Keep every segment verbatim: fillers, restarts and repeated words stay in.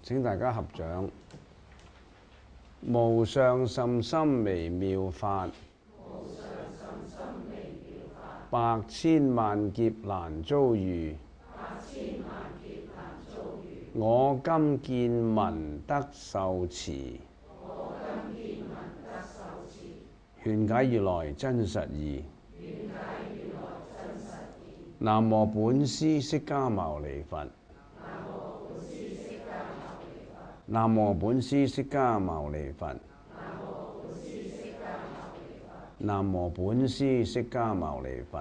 請大家合掌。無上甚深微妙法，百千萬劫難遭遇。我今見聞得受持，勸解如來真實義。南無本師釋迦牟尼佛。南無本師釋迦牟尼佛。南無本師釋迦牟尼佛。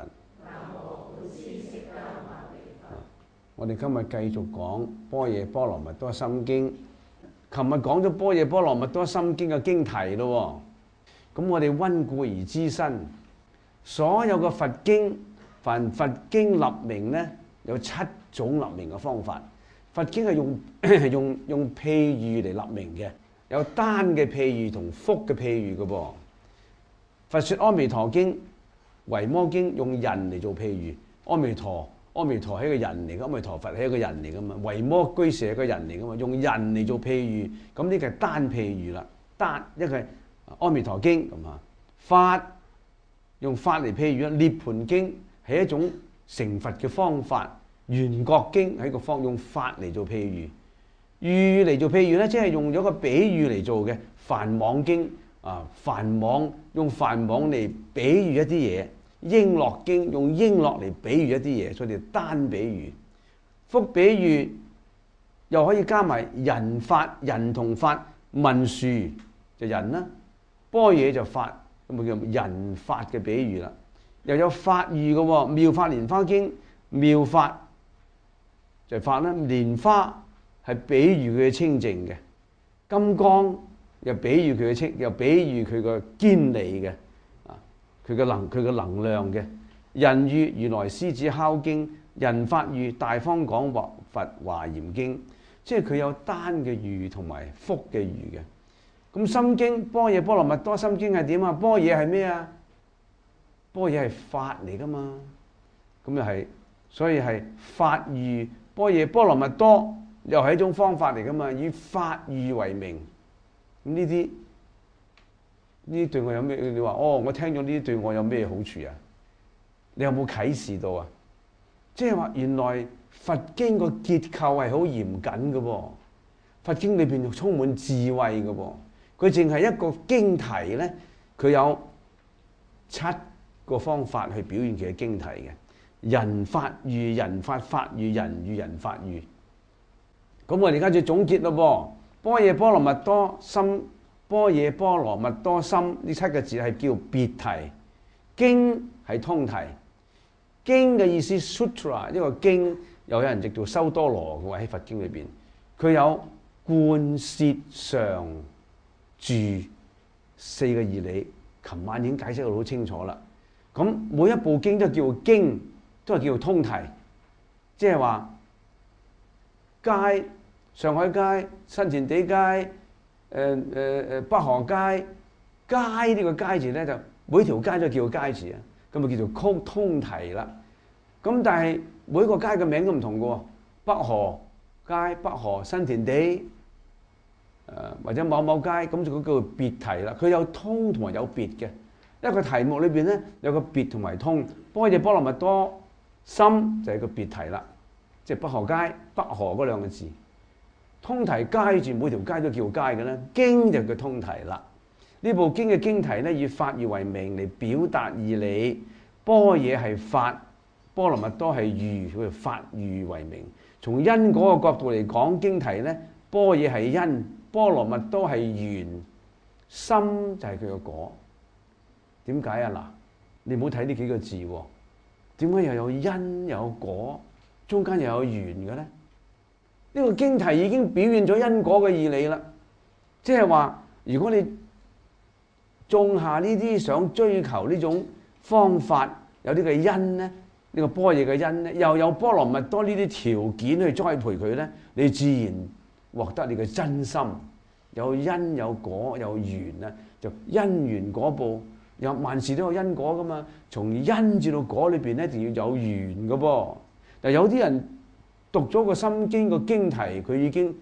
我哋今日繼續講《般若波羅蜜多心經》。琴日講咗《般若波羅蜜多心經》嘅經題咯，咁我哋溫故而知新。所有嘅佛經，凡佛經立名呢，有七種立名嘅方法。佛經係用用用譬喻嚟立名嘅，有單嘅譬喻同複嘅譬喻嘅噃。佛說《阿彌陀經》、《維摩經》用人嚟做譬喻。阿彌陀，阿彌陀係一個人嚟嘅，阿彌陀佛係一個人嚟噶嘛。維摩居士係一個人嚟噶嘛，用人嚟做譬喻，咁呢個係單譬喻啦。單一個係《阿彌陀經》咁啊，法用法嚟譬喻啊，《涅槃經》係一種成佛嘅方法。圓覺經係個方用法嚟做譬喻，喻嚟做譬喻咧，即係用咗個比喻嚟做嘅。梵網經啊，梵網用梵網嚟比喻一啲嘢。瓔珞經用瓔珞嚟比喻一啲嘢，所以單比喻。複比喻又可以加埋人法，人同法，文殊就人啦，般若就法，咁咪叫人法嘅比喻啦。又有法喻嘅喎，妙法蓮花經妙法。就係法啦，蓮花係比喻佢嘅清淨嘅，金剛又比喻佢嘅清，又比喻佢個堅利嘅，啊，佢嘅能佢嘅能量嘅。人喻如來獅子吼經，人法喻大方廣佛華嚴經，即係佢有單嘅喻同埋複嘅喻嘅。咁心經般若波羅蜜多心經係點啊？般若係咩啊？般若係法嚟噶嘛？咁又係，所以係法喻。般若波羅蜜多又係一種方法嚟噶嘛，以法喻為名。咁呢啲呢啲對我有咩？你話哦，我聽咗呢啲對我有咩好處啊？你有冇啟示到啊？即係話原來佛經個結構係好嚴謹嘅噃，佛經裏邊充滿智慧嘅噃。佢淨係一個經題咧，佢有七個方法去表現佢嘅經題嘅。人法喻人法，法喻人喻人法喻。咁我哋而家就總結咯噃。般若波羅蜜多心，般若波羅蜜多心呢七個字係叫別題，經係通題。經嘅意思 sutra， 一個經又有人譯做修多羅嘅喎，喺佛經裏邊，佢有貫攝常住四個義理。琴晚已經解釋到好清楚啦。咁每一部經都叫經。都係叫做通題，即係話街、上海街、新填地街、誒誒誒北河街，街呢個街字咧就每條街都叫街字啊，咁咪叫做通通題啦。咁但係每個街嘅名都唔同嘅喎，北河街、北河新填地誒、呃、或者某某街，咁就叫做別題啦。佢有通同埋有別嘅，一個題目裏邊咧有個別同埋通。般若波羅蜜多心就係個別題啦，即係北河街、北河嗰兩個字。通題街字每條街都叫街嘅咧，經就叫通題啦。呢部經嘅經題咧以法喻為名嚟表達義理。般若係法，波羅蜜多係喻，佢係法喻為名。從因果嘅角度嚟講，經題咧，般若係因，波羅蜜多係緣，心就係佢個果。點解啊？嗱，你唔好睇呢幾個字喎。點解又有因又有果，中間又有緣嘅咧？呢、這個經題已經表現咗因果嘅義理啦。即係話，如果你種下呢啲想追求呢種方法，有啲嘅因咧，呢、這個般若嘅因咧，又有波羅蜜多呢啲條件去栽培佢咧，你自然獲得你嘅真心。有因有果有緣啊，就因緣果報。有萬事都有因果噶嘛，從因至到果裏邊咧，一定要有緣噶噃。但有啲人讀咗個心經個經題，佢已經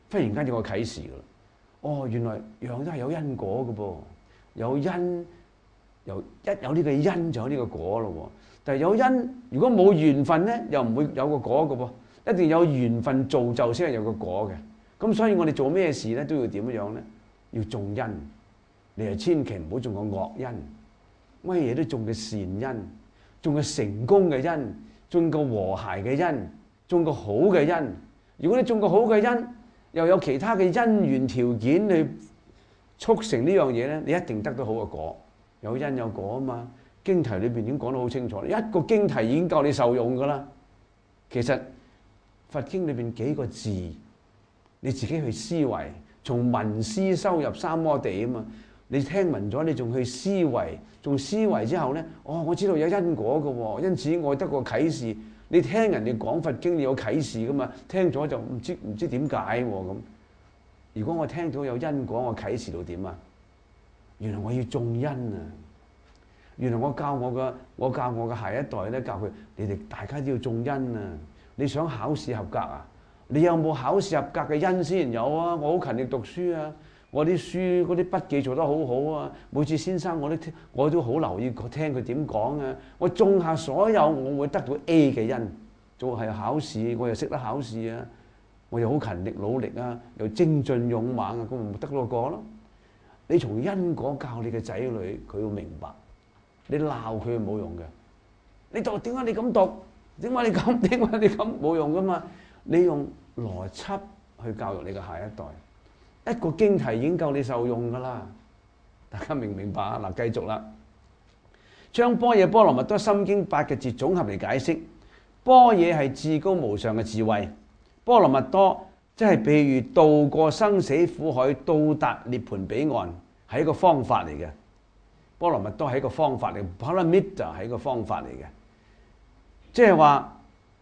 忽然間有個啟示㗎啦。哦，原來樣樣都係有因果嘅噃，有因，由一有呢個因就有呢個果咯喎。但係有因，如果冇緣分咧，又唔會有個果嘅噃，一定有緣分造就先係有個果嘅。咁所以我哋做咩事咧都要點樣咧？要種因，你係千祈唔好種個惡因，乜嘢都種嘅善因，種個成功嘅因，種個和諧嘅因，種個好嘅因。如果你種個好嘅因，又有其他嘅因緣條件去促成呢樣嘢咧，你一定得到好嘅果。有因有果啊嘛。經題裏邊已經講得好清楚，一個經題已經夠你受用噶啦。其實佛經裏邊幾個字，你自己去思維，從聞思修入三摩地啊嘛。你聽聞咗，你仲去思維，仲思維之後咧，哦，我知道有因果嘅喎，因此我得個啟示。你聽人哋講佛經，你有啟示噶嘛？聽咗就唔知唔知點解喎咁。如果我聽到有因果，我啟示到點啊？原來我要種因啊！原來我教我嘅我教我嘅下一代咧，教佢你哋大家都要種因啊！你想考試合格啊？你有冇考試合格嘅因先？有啊！我好勤力讀書啊！我啲書嗰啲筆記做得好好啊！每次先生我都聽，我都好留意聽佢點講啊！我種下所有，我會得到 A 嘅因。做係考試，我又識得考試啊！我又好勤力努力啊！又精進勇猛啊！咁咪得到個果咯！你從因果教你嘅仔女，佢要明白。你鬧佢冇用嘅，你讀點解你咁讀？點解你咁？點解你咁冇用噶嘛？你用邏輯去教育你嘅下一代，一個經題已經夠你受用噶啦。大家明唔明白啊？嗱，繼續啦，將般若波羅蜜多心經八個字總合嚟解釋。般若係至高無上嘅智慧，波羅蜜多即係譬喻渡過生死苦海，到達涅槃彼岸，係一個方法嚟嘅。波羅蜜多係一個方法嚟，波羅蜜就係一個方法嚟嘅，即係話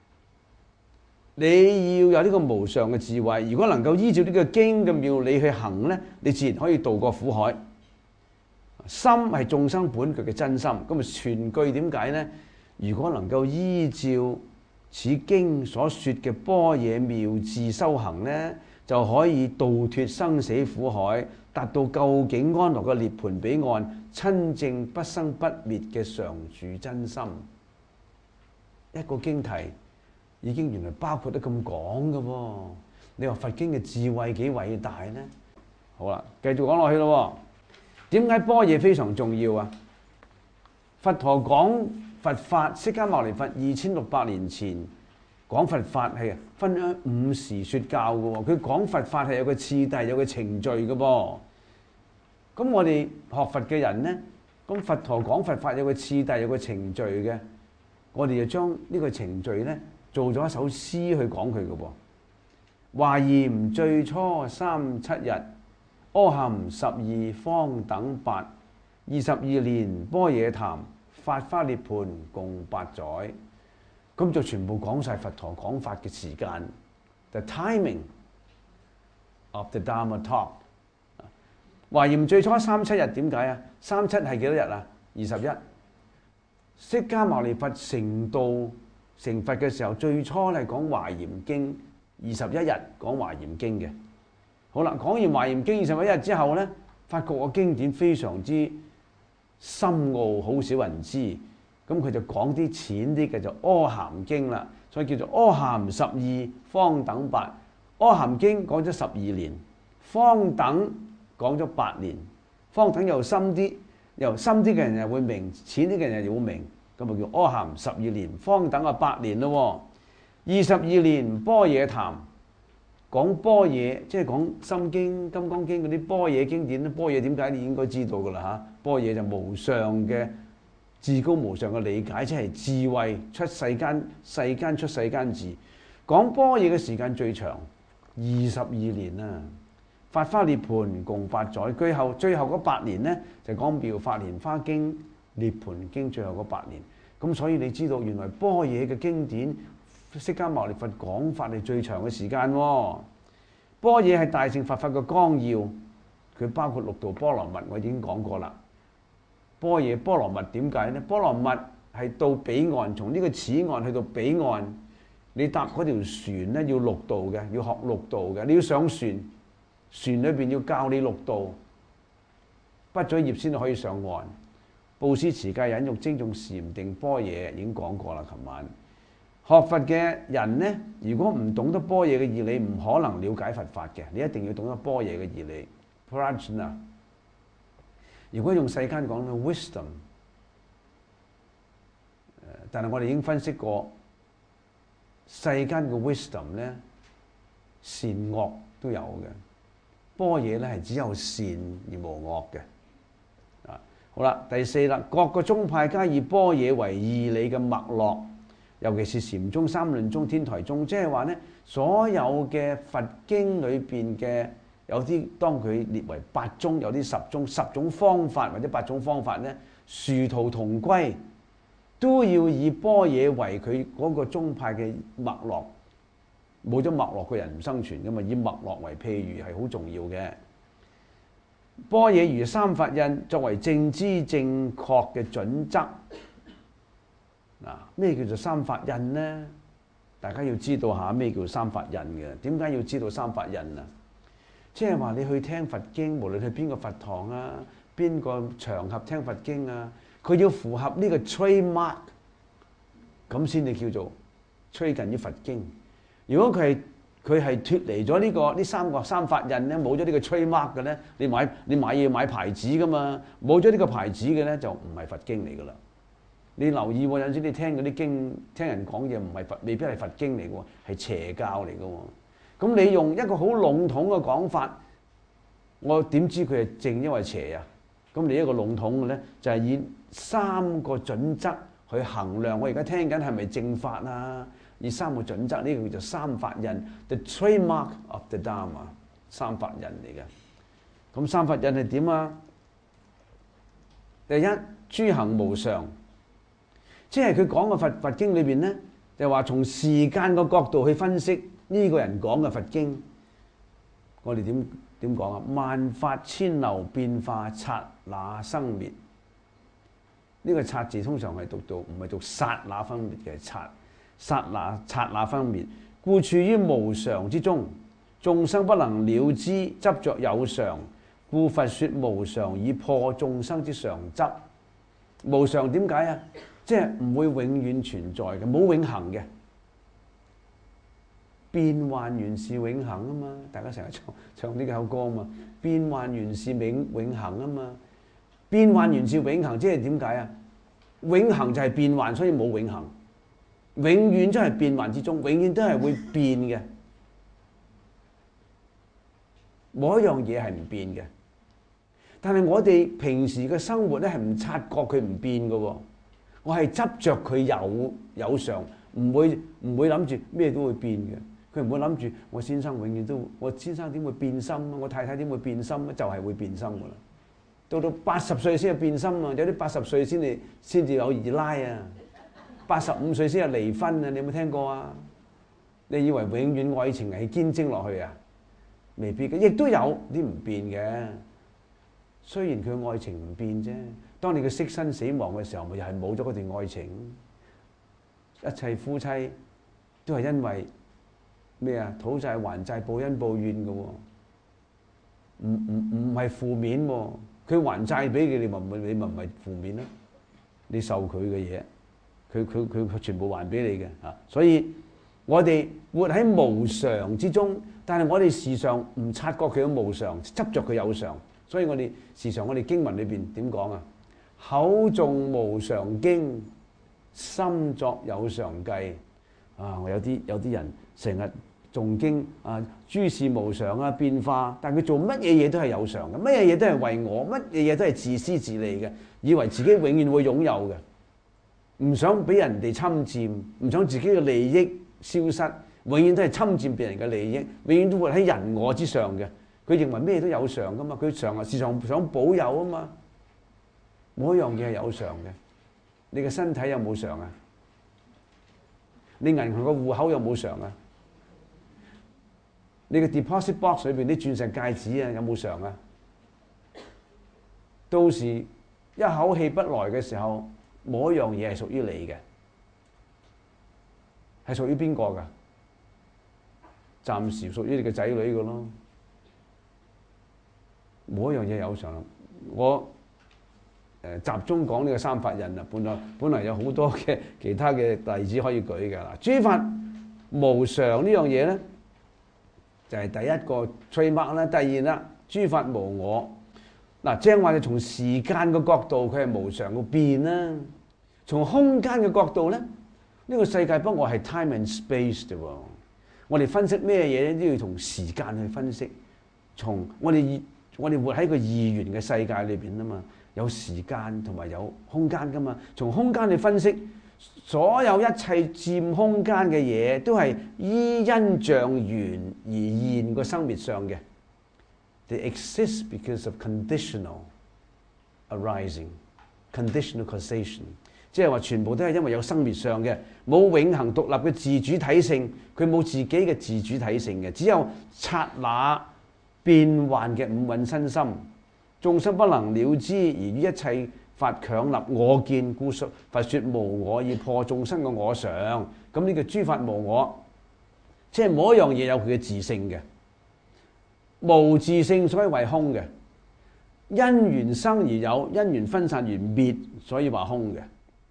你要有呢個無上嘅智慧。如果能夠依照呢個經嘅妙理去行咧，你自然可以渡過苦海。心係眾生本具嘅真心，咁啊全句點解咧？如果能夠依照此經所說嘅般若妙智修行咧，就可以渡脫生死苦海，達到究竟安樂嘅涅槃彼岸，親證不生不滅嘅常住真心。一個經題已經原來包括得咁廣嘅喎，你話佛經嘅智慧幾偉大呢？好啦，繼續講落去咯。點解般若非常重要啊？佛陀講佛法，釋迦牟尼佛二千六百年前講佛法係分開五時說教嘅喎，佢講佛法係有個次第，有個程序嘅噃。咁我哋學佛嘅人呢，咁佛陀講佛法有個次第，有個程序嘅，我哋就將呢個程序呢做咗一首詩去講佢嘅噃。華嚴最初三七日，阿含十二方等八，二十二年般若談，法華涅槃共八載。咁就全部講晒佛陀講法嘅時間 ，the timing of the Dharma talk。華嚴最初三七日，點解啊？三七係幾多日啊？二十一。釋迦牟尼佛成道成佛嘅時候，最初係講華嚴經二十一日，講華嚴經嘅。好啦，講完華嚴經二十一日之後咧，發覺個經典非常之深奧，好少人知。咁佢就講啲淺啲嘅就阿含經啦，所以叫做阿含十二方等八。阿含經講咗十二年，方等講咗八年，方等又深啲，又深啲嘅人又會明，淺啲嘅人又會明，咁咪叫阿含十二年，方等啊八年咯。二十二年般若談，講般若，即係講心經、金剛經嗰啲般若經典。般若點解你應該知道噶啦嚇？般若就無上嘅。至高無上嘅理解，即係智慧出世間，世間出世間智。講般若嘅時間最長，二十二年啊！法華涅槃共八載，最後最後嗰八年呢，就講妙法蓮華經、涅槃經最後嗰八年。咁所以你知道原來般若嘅經典，釋迦牟尼佛講法係最長嘅時間喎。般若係大乘佛法嘅綱要，佢包括六度波羅蜜，我已經講過啦。般若波羅蜜點解呢？波羅蜜係到彼岸，從呢個此岸去到彼岸， 你搭嗰條船咧要陸道嘅，要學陸道嘅，你要上船，船裏邊要教你陸道，畢咗業先可以上岸。布施、持戒、忍辱、精進、禪定、般若已經講過啦。琴晚學佛嘅人咧，如果唔懂得般若嘅義理，唔可能了解佛法嘅。你一定要懂得般若嘅義理 prajna。如果用世間講咧 wisdom， 但係我哋已經分析過，世間嘅 wisdom 咧，善惡都有嘅。般若咧係只有善而無惡嘅。啊，好啦，第四啦，各個宗派皆以般若為義理嘅脈絡，尤其是禪宗、三論宗、天台宗，即係話咧，所有嘅佛經裏邊嘅有啲當佢列為八宗，有啲十宗，十種方法或者八種方法咧，殊途同歸，都要以般若為佢嗰個宗派嘅脈絡。冇咗脈絡，個人唔生存噶嘛。以脈絡為譬喻係好重要嘅。般若如三法印，作為正知正確嘅準則。嗱，咩叫做三法印呢？大家要知道下咩叫三法印嘅。點解要知道三法印啊？即係話你去聽佛經，無論去邊個佛堂啊，邊個場合聽佛經啊，佢要符合呢個 trademark， 咁先至叫做趨近於佛經。如果佢係佢係脫離咗呢個呢三個三法印咧，冇咗呢個 trademark 嘅咧，你買你買嘢買牌子噶嘛，冇咗呢個牌子嘅咧就唔係佛經嚟噶啦。你留意喎，有陣時你聽嗰啲經，聽人講嘢唔係佛，未必係佛經嚟嘅喎，係邪教嚟嘅喎。咁你用一個好籠統嘅講法，我點知佢係正因為邪啊？咁你一個籠統嘅咧，就係以三個準則去衡量我而家聽緊係咪正法啊？以三個準則，呢個叫做三法印 ，the trademark of the Dharma， 三法印嚟嘅。咁三法印係點啊？第一，諸行無常，即係佢講嘅佛佛經裏邊咧，就話從時間個角度去分析呢個人講嘅佛經。我哋點點講啊？萬法千流變化，剎那生滅。呢個剎字通常係讀到唔係讀剎那分別嘅剎。剎那剎那分別，故處於無常之中，眾生不能了知，執着有常，故佛說無常以破眾生之常執。無常點解啊？即係唔會永遠存在嘅，冇永恆嘅。變幻原是永恆啊嘛！大家成日唱唱呢首歌啊嘛，變幻原是永永恆啊嘛。變幻原是永恆，即係點解啊？永恆就係變幻，所以冇永恆。永遠都係變幻之中，永遠都係會變嘅。冇一樣嘢係唔變嘅。但係我哋平時嘅生活咧係唔察覺佢唔變嘅喎。我係執着佢有有常，唔會唔會諗住咩都會變嘅。佢唔會諗住我先生永遠都，我先生點會變心啊？我太太點會變心啊？就係會變心㗎啦。到到八十歲先係變心啊！有啲八十歲先至先至有二奶啊！八十五歲先係離婚啊！你有冇聽過啊？你以為永遠愛情係堅貞落去啊？未必嘅，亦都有啲唔變嘅。雖然佢愛情唔變啫，當你嘅色身死亡嘅時候，咪又係冇咗嗰段愛情。一切夫妻都係因為咩啊？討債還債，報恩報怨嘅喎，唔唔唔係負面喎。佢還債俾你，你咪你咪唔係負面咯？你受佢嘅嘢。佢佢佢全部還俾你嘅嚇，所以我哋活喺無常之中，但係我哋時常唔察覺佢嘅無常，執着佢有常，所以我哋時常我哋經文裏邊點講啊？口誦無常經，心作有常計啊！我有啲有啲人成日誦經啊，諸事無常啊，變化，但係佢做乜嘢嘢都係有常嘅，乜嘢嘢都係為我，乜嘢嘢都係自私自利嘅，以為自己永遠會擁有嘅。唔想俾人哋侵佔，唔想自己嘅利益消失，永遠都係侵佔別人嘅利益，永遠都活喺人我之上嘅。佢認為咩都有常噶嘛，佢常啊時常想保有啊嘛。冇一樣嘢係有常嘅。你嘅身體有冇常啊？你銀行個戶口有冇常啊？你嘅 deposit box 裏邊啲鑽石戒指啊有冇常啊？到時一口氣不來嘅時候，冇一樣嘢係屬於你嘅， 係屬於邊個㗎？暫時屬於你嘅仔女㗎咯。冇一樣嘢有常。我誒、呃、集中講呢個三法印啊，本來本來有好多嘅其他嘅例子可以舉㗎啦。諸法無常呢樣嘢咧，就係、是、第一個 trademark 啦。第二啦，諸法無我。嗱，正話就從時間嘅角度，佢係無常嘅變啦。從空間嘅角度咧，呢、這個世界不過係 time and space 啫喎。我哋分析咩嘢咧，都要從時間去分析。從我哋我哋活喺個二元嘅世界裏邊啊嘛，有時間同埋有空間噶嘛。從空間去分析，所有一切佔空間嘅嘢，都係依因象緣而現個生滅相嘅。They exist because of conditional arising, conditional causation。即係話全部都係因為有生滅相嘅，冇永恆獨立嘅自主體性，佢冇自己嘅自主體性嘅，只有剎那變幻嘅五蘊身心。眾生不能了知，而於一切法強立我見，故說佛說無我，以破眾生嘅我相。咁呢個諸法無我，即係冇一樣嘢有佢嘅自性嘅，無自性所以為空嘅。因緣生而有，因緣分散而滅，所以話空嘅。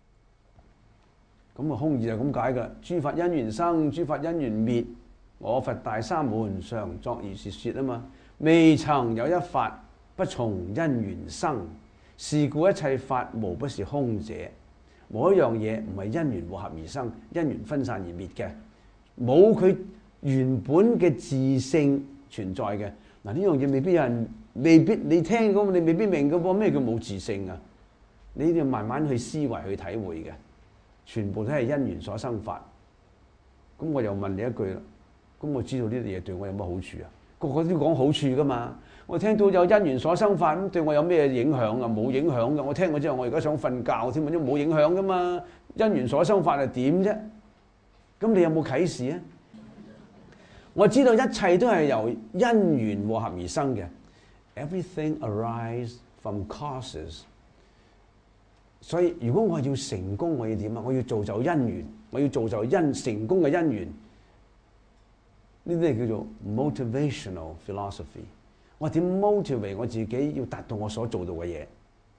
咁啊，空義就咁解㗎。諸法因緣生，諸法因緣滅。我佛大三門，常作如是說啊嘛。未曾有一法不從因緣生，是故一切法無不是空者。冇一樣嘢唔係因緣和合而生，因緣分散而滅嘅，冇佢原本嘅自性存在嘅。嗱，呢樣嘢未必有人，未必你聽咁，你未必明嘅噃。咩叫冇自性啊？你要慢慢去思維去體會嘅。全部都係因緣所生法，咁我又問你一句啦，咁我知道呢啲嘢對我有乜好處啊？個個都講好處噶嘛，我聽到有因緣所生法，咁對我有咩影響啊？冇影響噶，我聽咗之後，我而家想瞓覺添，都冇影響噶嘛。因緣所生法係點啫？咁你有冇啟示啊？我知道一切都係由因緣和合而生嘅 ，everything arises from causes。所以如果我要成功，我要點啊？我要造就因緣，我要造就因成功嘅因緣。呢啲係叫做 motivational philosophy。我點 motivate 我自己要達到我所做到嘅嘢？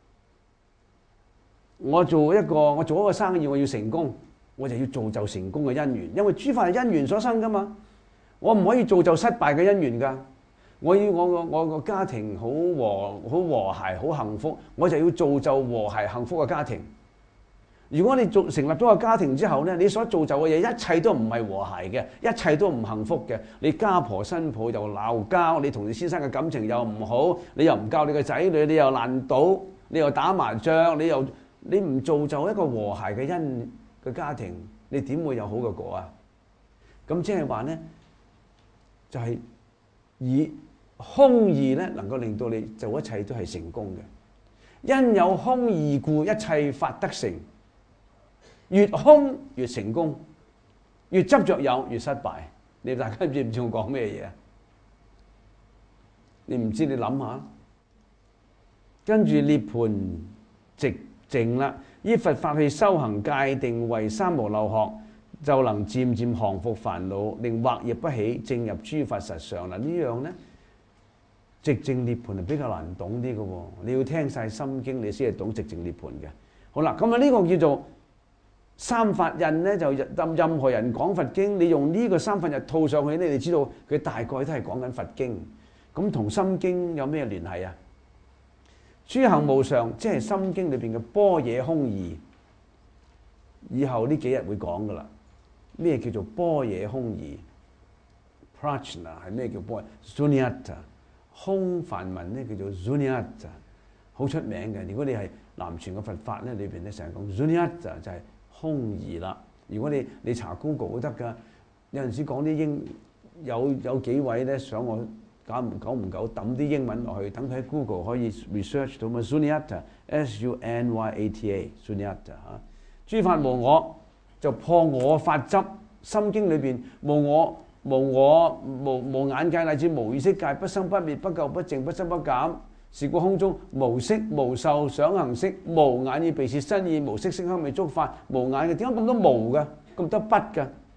我做一個我做一個生意，我要成功，我就要造就成功嘅因緣，因為諸法係因緣所生噶嘛。我唔可以造就失敗嘅因緣㗎。我要我個我個家庭好和好和諧好幸福，我就要造就和諧幸福嘅家庭。如果你做成立咗個家庭之後咧，你所造就嘅嘢一切都唔係和諧嘅，一切都唔幸福嘅。你家婆新抱又鬧交，你同你先生嘅感情又唔好，你又唔教你嘅仔女，你又爛賭，你又打麻將，你又你唔造就一個和諧嘅因嘅家庭，你點會有好嘅果啊？咁即係話咧，就係、是、以空義咧，能夠令到你做一切都係成功嘅。因有空義故，一切法得成。越空越成功，越執着有越失敗。你大家知唔知我講咩嘢啊？你唔知你諗下。跟住涅槃寂靜啦，依佛法去修行界定為三無漏學，就能漸漸降伏煩惱，令惑業不起，正入諸法實相。嗱，呢樣咧，寂靜涅槃係比較難懂啲嘅喎。你要聽晒心經，你先係懂寂靜涅槃嘅。好啦，咁啊呢個叫做三法印咧，就任任何人講佛經，你用呢個三法印套上去咧，你知道佢大概都係講緊佛經。咁同心經有咩聯繫啊？諸行無常，即係心經裏邊嘅般若空義。以後呢幾日會講噶啦。咩叫做般若空義 ？Prajna 係咩叫般若 ？Sunyata 空梵文咧叫做 Sunyata， 好出名嘅。如果你係南傳嘅佛法咧，裏邊咧成日講 Sunyata 就係空義啦。如果你你查 Google 都得噶，有陣時講啲英有有幾位咧想我久唔久唔久抌啲英文落去，等佢喺 Google 可以 research 到嘛 Sunyata S U N Y A T A Sunyata 嚇。諸法無我就破我法執，心經裏邊無我無我無無眼界乃至無意識界，不生不滅，不垢不淨，不增不減。是故空中無色無受想行識，無眼耳鼻舌身意，無色聲香味觸法，無眼嘅。點解咁多無嘅？咁多不嘅？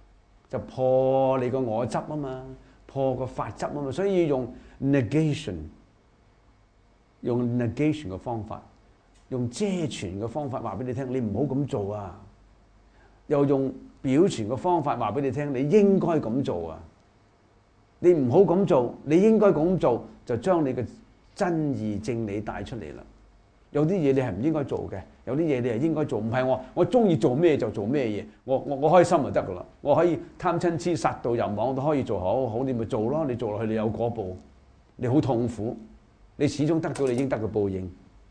就破你個我執啊嘛，破個法執啊嘛，所以要用 negation， 用 negation 嘅方法，用遮傳嘅方法話俾你聽，你唔好咁做啊！又用表傳嘅方法話俾你聽，你應該咁做啊！你唔好咁做，你應該咁做，就將你嘅真義正理帶出嚟啦。有啲嘢你係唔應該做嘅，有啲嘢你係應該做。唔係我我中意做咩就做咩嘢，我我我開心就得噶啦。我可以貪嗔痴殺盜淫妄都可以做好好，你咪做咯。你做落去你有果報，你好痛苦，你始終得到你應得嘅報應。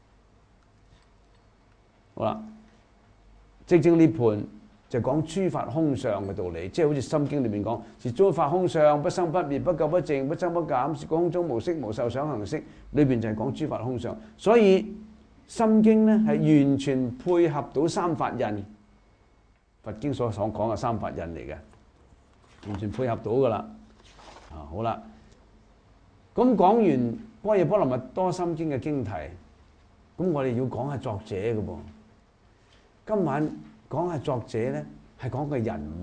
好啦，寂靜涅槃就講諸法空相嘅道理，即係好似《心經》裏面講，是諸法空相，不生不滅，不垢不淨，不增不減，是空中無色無受想行識。裏邊就係講諸法空相，所以《心經》咧係完全配合到三法印，佛經所所講嘅三法印嚟嘅，完全配合到噶啦。啊，好啦，咁講完《般若波羅蜜多心經》嘅經題，咁我哋要講下作者嘅噃。今晚講下作者咧，係講個人物。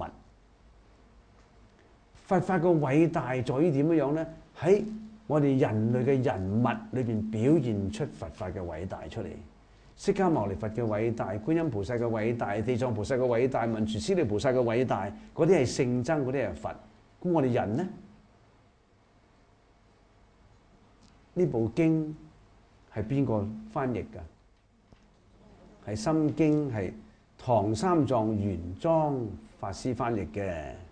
佛法嘅偉大在於點樣樣咧？喺我哋人類嘅人物裏邊表現出佛法嘅偉大出嚟。釋迦牟尼佛嘅偉大，觀音菩薩嘅偉大，地藏菩薩嘅偉大，文殊師利菩薩嘅偉大，嗰啲係聖僧，嗰啲係佛。咁我哋人咧，呢部經係邊個翻譯㗎？係《心經》，係唐三藏玄奘法師翻譯嘅。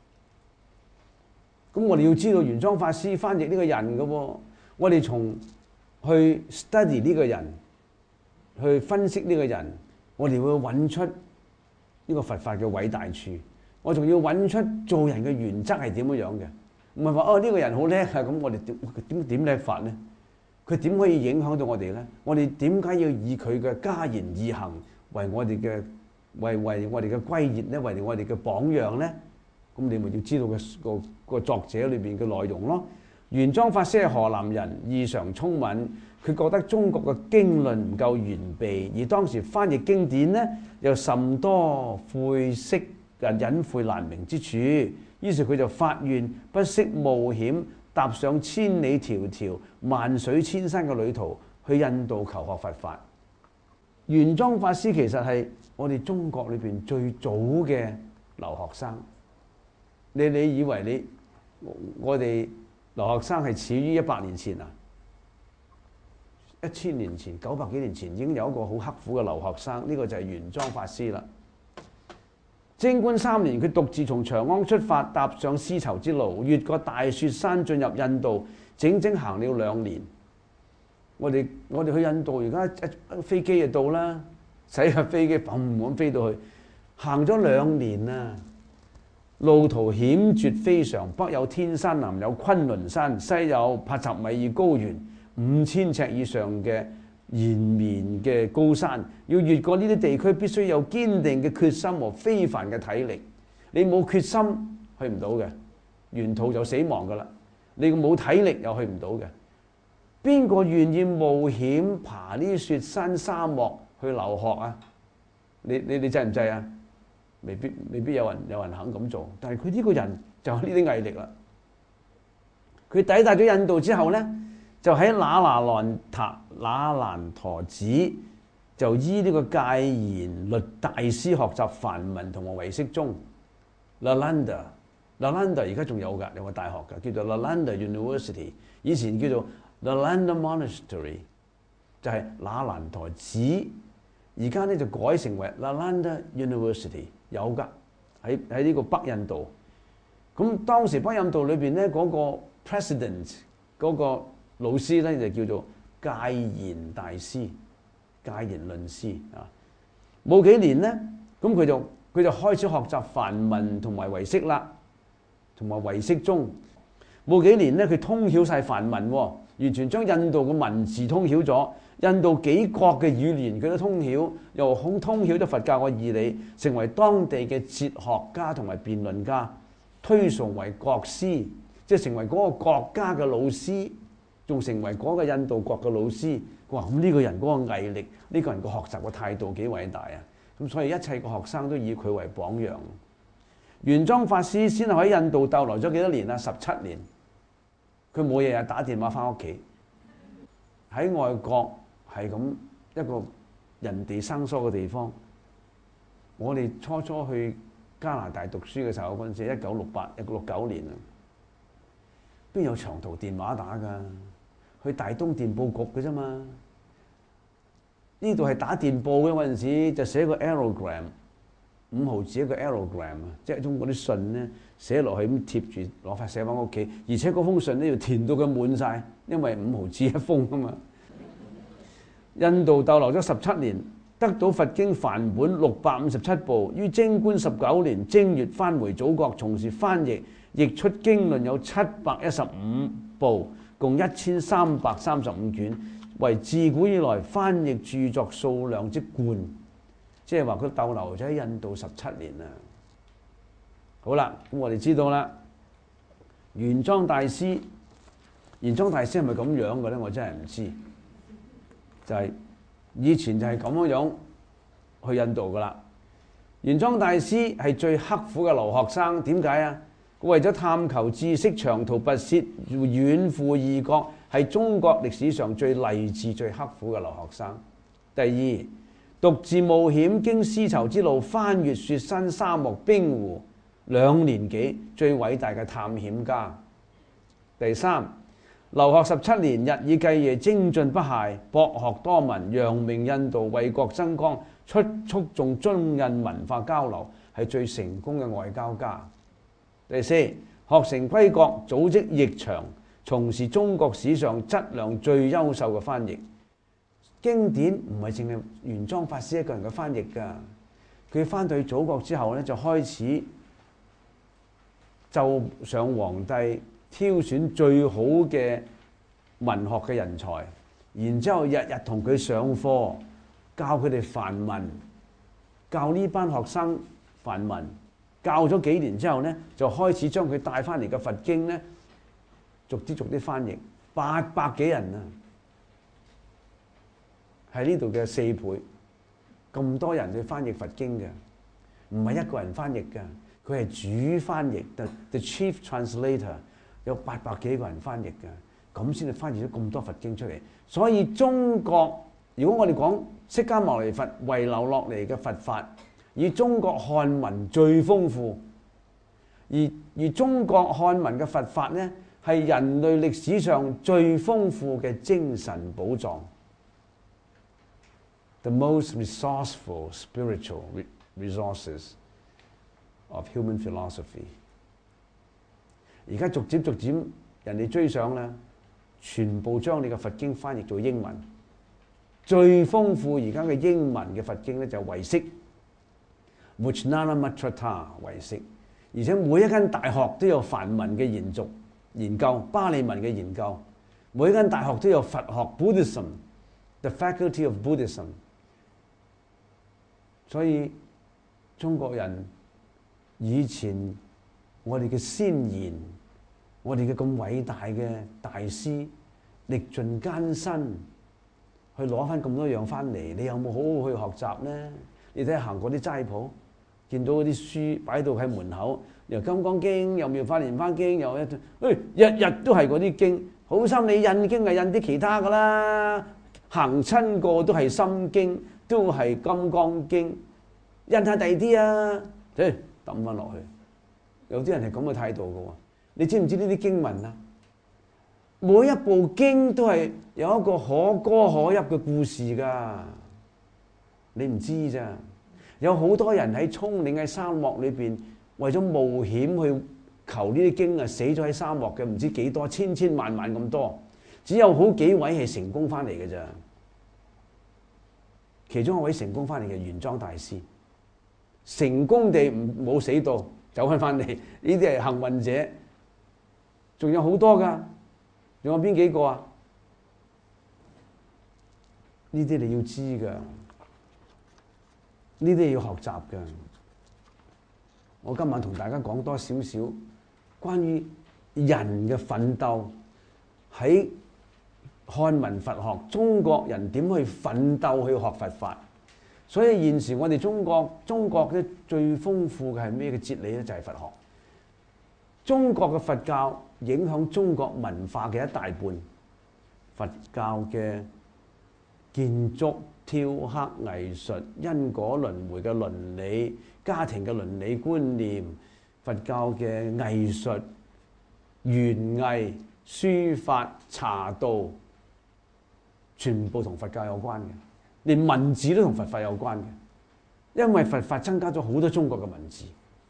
咁我哋要知道玄奘法師翻譯呢個人嘅喎，我哋從去 study 呢個人，去分析呢個人，我哋會揾出呢個佛法嘅偉大處。我仲要揾出做人嘅原則係點樣樣嘅，唔係話哦呢個人好叻啊，咁我哋點點點叻法咧？佢點可以影響到我哋咧？我哋點解要以佢嘅家言義行為我哋嘅為為我哋嘅歸業咧？為我哋嘅榜樣咧？咁你咪要知道個個個作者裏邊嘅內容咯。玄奘法師係河南人，異常聰敏。佢覺得中國嘅經論唔夠完備，而當時翻譯經典咧又甚多晦澀嘅隱晦難明之處，於是佢就發願不惜冒險，踏上千里迢迢、萬水千山嘅旅途，去印度求學佛法。玄奘法師其實係我哋中國裏邊最早嘅留學生。你你以為你我哋留學生係始於一百年前啊？一千年前、九百幾年前已經有一個好刻苦嘅留學生，呢、這個就係玄奘法師啦。貞觀三年，佢獨自從長安出發，踏上絲綢之路，越過大雪山，進入印度，整整行了兩年。我哋我哋去印度，而家一飛機就到啦，駛下飛機砰咁飛到去，行咗兩年啊！路途險絕非常，北有天山，南有昆崙山，西有八十米高原，五千尺以上嘅延綿嘅高山。要越過呢啲地區，必須有堅定嘅決心和非凡嘅體力。你冇決心去唔到嘅，沿途就死亡噶啦。你冇體力又去唔到嘅。邊個願意冒險爬呢啲雪山沙漠去留學啊？你你你制唔制啊？未必未必有人有人肯咁做，但係佢呢個人就係呢啲毅力啦。佢抵達咗印度之後咧，就喺那那蘭塔那蘭陀寺就依呢個戒賢律大師學習梵文同埋唯識宗。Nalanda Nalanda 而家仲有㗎，有個大學㗎，叫做 Nalanda University， 以前叫做 Nalanda Monastery， 就係那蘭陀寺，而家咧就改成為 Nalanda University。有㗎，喺喺呢個北印度。咁當時北印度裏邊咧，嗰個 president 嗰個老師咧就叫做戒賢大師、戒賢論師啊。冇幾年咧，咁佢就佢就開始學習梵文同埋唯識啦，同埋唯識宗。冇幾年咧，佢通曉晒梵文喎，完全將印度嘅文字通曉咗。印度幾國嘅語言佢都通曉，又通通曉咗佛教嘅義理，成為當地嘅哲學家同埋辯論家，推崇為國師，即係成為嗰個國家嘅老師，仲成為嗰個印度國嘅老師。佢話咁呢個人嗰個毅力，呢個人個學習嘅態度幾偉大啊！咁所以一切個學生都以佢為榜樣。 玄奘法師先後喺印度逗留咗幾多年啊？十七年。佢冇日日打電話翻屋企，喺外國係咁一個人地生疏嘅地方。我哋初初去加拿大讀書嘅時候，嗰陣時一九六八、一九六九年啊，邊有長途電話打㗎？去大東電報局嘅啫嘛。呢度係打電報嘅嗰陣時，就寫個 aerogram， 五毫紙一個 aerogram 啊，即係中國啲信咧寫落去咁貼住攞塊寫翻屋企，而且嗰封信咧要填到佢滿晒，因為五毫紙一封啊嘛。印度逗留咗十七年，得到佛經梵本六百五十七部，於貞觀十九年正月返回祖國，從事翻譯，譯出經論有七百一十五部，共一千三百三十五卷，為自古以來翻譯著作數量之冠。即係話佢逗留咗喺印度十七年啦。好啦，咁我哋知道啦，玄奘大師，玄奘大師係咪咁樣嘅咧？我真係唔知。就係、是、以前就係咁樣樣去印度噶啦。玄奘大師係最刻苦嘅留學生，點解啊？佢為咗探求知識，長途跋涉，遠赴異國，係中國歷史上最勵志、最刻苦嘅留學生。第二，獨自冒險經絲綢之路，翻越雪山、沙漠、冰湖，兩年幾，最偉大嘅探險家。第三，留學十七年，日以繼夜，精進不懈，博學多聞，揚名印度，為國爭光，出促進中印文化交流，係最成功嘅外交家。第四，學成歸國，組織譯場，從事中國史上質量最優秀嘅翻譯。經典唔係淨係玄奘法師一個人嘅翻譯㗎，佢翻到去祖國之後咧，就開始就上皇帝挑選最好嘅文學嘅人才，然之後日日同佢上課，教佢哋梵文，教呢班學生梵文，教咗幾年之後咧，就開始將佢帶翻嚟嘅佛經咧，逐啲逐啲翻譯，八百幾人啊！係呢度嘅四倍，咁多人去翻譯佛經嘅，唔係一個人翻譯嘅，佢係主翻譯 the, the chief translator， 有八百幾個人翻譯嘅，咁先至翻譯咗咁多佛經出嚟。所以中國，如果我哋講釋迦牟尼佛遺留落嚟嘅佛法，以中國漢文最豐富，而而中國漢文嘅佛法呢，係人類歷史上最豐富嘅精神寶藏。The most resourceful spiritual resources of human philosophy。而家逐漸逐漸人哋追上啦，全部將你嘅佛經翻譯做英文。最豐富而家嘅英文嘅佛經咧就係唯識 Vijnana Matrata 唯識，而且每一間大學都有梵文嘅研讀研究，巴利文嘅研究。每一間大學都有佛學 Buddhism，the faculty of Buddhism。所以中國人以前我哋嘅先賢，我哋嘅咁偉大嘅大師，歷盡艱辛去攞翻咁多樣翻嚟，你有冇好好去學習呢？你睇下行過啲齋鋪，見到嗰啲書擺到喺門口，又《金剛經》，又《妙法蓮花經》，又一，誒日日都係嗰啲經。好心你印經係印啲其他噶啦，行親個都係心經。都係金剛經，印下第二啲啊，誒抌翻落去。有啲人係咁嘅態度嘅喎，你知唔知呢啲經文啊？每一部經都係有一個可歌可泣嘅故事㗎，你唔知咋？有好多人喺蔥嶺喺沙漠裏邊，為咗冒險去求呢啲經啊，死咗喺沙漠嘅唔知幾多，千千萬萬咁多，只有好幾位係成功翻嚟嘅咋。其中一位成功翻嚟嘅玄奘大師，成功地唔冇死到，走翻翻嚟，呢啲係幸運者。仲有好多㗎，仲有邊幾個啊？呢啲你要知㗎，呢啲要學習㗎。我今晚同大家講多少少關於人嘅奮鬥喺漢文佛學，中國人點去奮鬥去學佛法， 所以現時我哋中國中國咧最豐富嘅係咩嘅哲理咧？就係佛學。中國嘅佛教影響中國文化嘅一大半，佛教嘅建築、雕刻、藝術、因果輪迴嘅倫理、家庭嘅倫理觀念，佛教嘅藝術、園藝、書法、茶道，全部同佛教有關嘅，連文字都同佛法有關嘅，因為佛法增加咗好多中國嘅文字，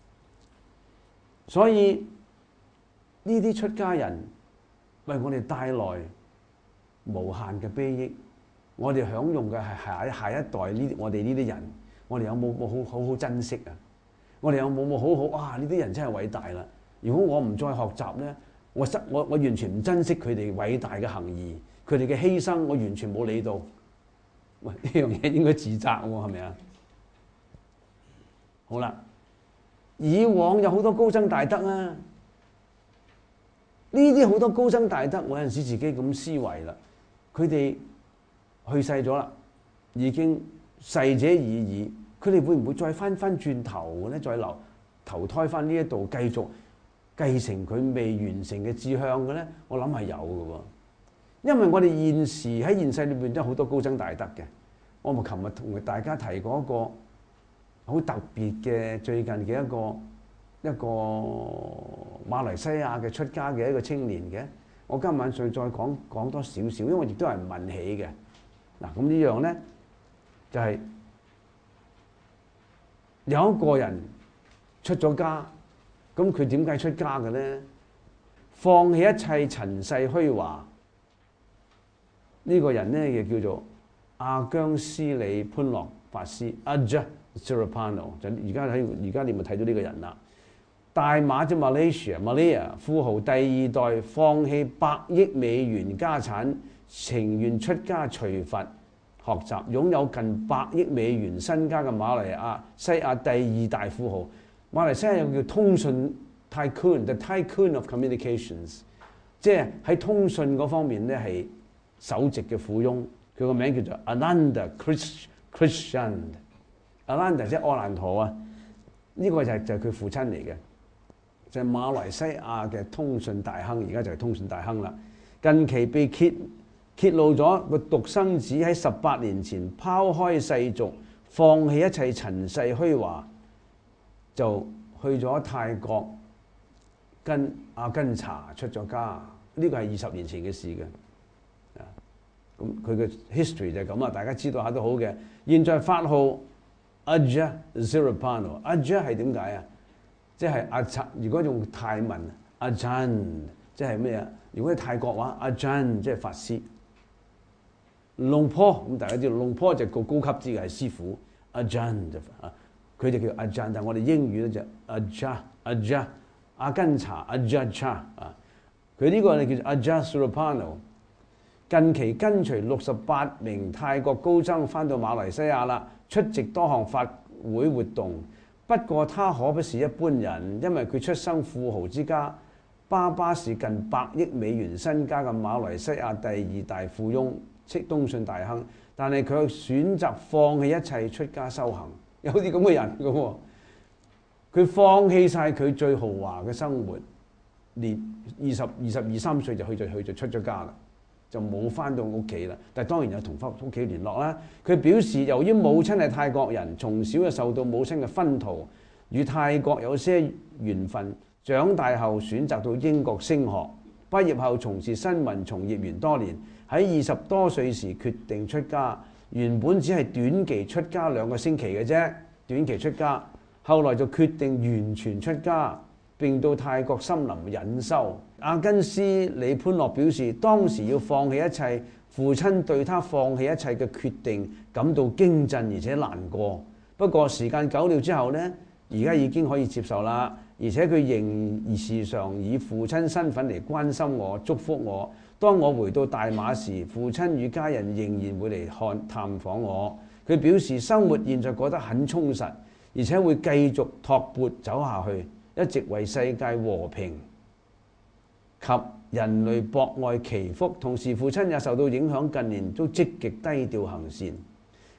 所以呢啲出家人為我哋帶來無限嘅裨益。我哋享用嘅係下下一代呢啲，我哋呢啲人，我哋有冇冇好好好珍惜啊？我哋有冇冇好好啊？呢啲人真係偉大啦！如果我唔再學習咧，我失我我完全唔珍惜佢哋偉大嘅行義，佢哋嘅犧牲，我完全冇理到。喂，呢樣嘢應該自責喎，係咪啊？好啦，以往有好多高僧大德啊，呢啲好多高僧大德，我有陣時自己咁思維啦，佢哋去世咗啦，已經逝者已矣，佢哋會唔會再翻翻轉頭咧？再留投胎翻呢一度，繼續繼承佢未完成嘅志向嘅咧？我諗係有嘅喎，因為我哋現時喺現世裏邊都有好多高僧大德嘅。我咪琴日同大家提過一個好特別嘅最近嘅一個一個馬來西亞嘅出家嘅一個青年嘅。我今晚再再講講多少少，因為亦都係問起嘅。嗱，咁呢樣咧就係、是、有一個人出咗家，咁佢點解出家嘅咧？放棄一切塵世虛華，呢、這個人咧亦叫做阿姜斯里潘諾法師 Ajahn Surapano， 就而家喺而家你咪睇到呢個人啦。大馬即 Malaysia Malaya 富豪第二代，放棄百億美元家產，情願出家隨佛學習，擁有近百億美元身家嘅馬來亞西亞第二大富豪。馬來西亞有個叫通訊 Tycoon，the Tycoon of Communications， 即係喺通訊嗰方面咧係首席嘅富翁。佢個名叫做 Ananda Krishnan，Ananda 即係阿蘭陀啊！呢、這個就係、是、就係、是、佢父親嚟嘅，就係、是、馬來西亞嘅通訊大亨，而家就係通訊大亨啦。近期被揭揭露咗個獨生子喺十八年前拋開世俗，放棄一切塵世虛華，就去咗泰國跟阿根查出咗家。呢、這個係二十年前嘅事嘅。咁佢嘅 history 就係咁啊，大家知道下都好嘅。現在法號 Ajahn Surapano，Ajahn 係點解啊？即係阿查，如果用泰文 Ajahn 即係咩啊？如果喺泰國話 Ajahn 即係法師。龍坡咁大家知道，龍坡就個高級啲嘅係師傅 Ajahn 就啊，佢就叫 Ajahn，但係我哋英語咧就 Ajahn Ajahn 阿根查 Ajahn Chah 啊，佢呢個咧叫做 Ajahn Surapano。近期跟隨六十八名泰國高僧返到馬來西亞啦，出席多項法會活動。不過他可不是一般人，因為佢出生富豪之家，爸爸是近百億美元身家嘅馬來西亞第二大富翁，即東信大亨。但係佢選擇放棄一切出家修行，有啲咁嘅人嘅喎。佢放棄晒佢最豪華嘅生活，年二十二十二三歲就去就去就出咗家啦。就冇翻到屋企啦，但係當然有同翻屋企聯絡啦。佢表示，由於母親係泰國人，從小就受到母親嘅熏陶，與泰國有些緣分。長大後選擇到英國升學，畢業後從事新聞從業員多年。喺二十多歲時決定出家，原本只係短期出家兩個星期嘅啫，短期出家。後來就決定完全出家，並到泰國森林隱修。阿根斯里潘諾表示，當時要放棄一切，父親對他放棄一切嘅決定感到驚震而且難過。不過時間久了之後呢，而家已經可以接受啦。而且佢仍時常以父親身份嚟關心我、祝福我。當我回到大馬時，父親與家人仍然會嚟看探訪我。佢表示生活現在過得很充實，而且會繼續托缽走下去，一直為世界和平及人類博愛祈福。同時父親也受到影響，近年都積極低調行善。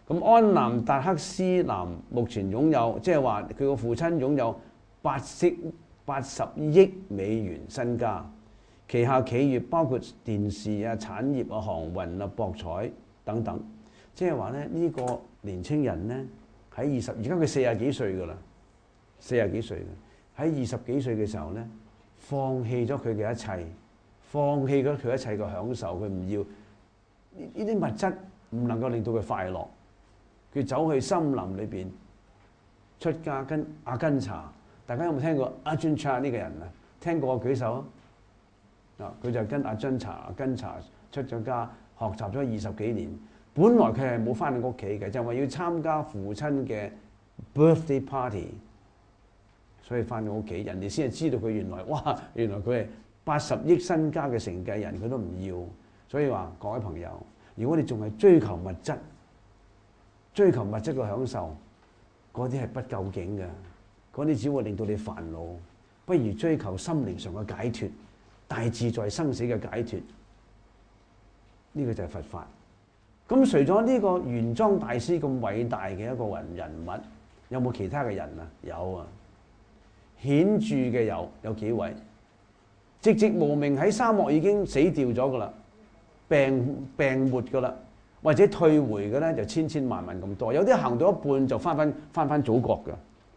咁安南達克斯南目前擁有，即係話佢個父親擁有八億八十億美元身家，旗下企業包括電視啊、產業啊、航運啊、博彩等等。即係話咧，呢個年青人咧喺二十，而家佢四十幾歲㗎啦，四十幾歲嘅喺二十幾歲嘅時候咧，放棄咗佢嘅一切，放棄咗佢一切嘅享受，佢唔要呢啲物質，唔能夠令到佢快樂。佢走去森林裏邊出家跟阿根查，大家有冇聽過阿根查呢個人啊？聽過舉手啊！嗱，佢就跟阿根查、阿根查出咗家，學習咗二十幾年。本來佢係冇翻到屋企嘅，就話要參加父親嘅 birthday party， 所以翻到屋企，人哋先係知道佢原來哇，原來佢係八十億身家嘅承繼人，佢都唔要。所以話各位朋友，如果你仲係追求物質，追求物質嘅享受，嗰啲係不究竟嘅，嗰啲只會令到你煩惱。不如追求心靈上嘅解脫，大自在生死嘅解脫。呢、這個就係佛法。咁除咗呢個玄奘大師咁偉大嘅一個人人物，有冇其他嘅人啊？有啊，顯著嘅有有幾位，寂寂無名喺沙漠已經死掉咗噶啦，病病沒噶啦。或者退回嘅咧就千千萬萬咁多，有啲行到一半就翻翻翻翻祖國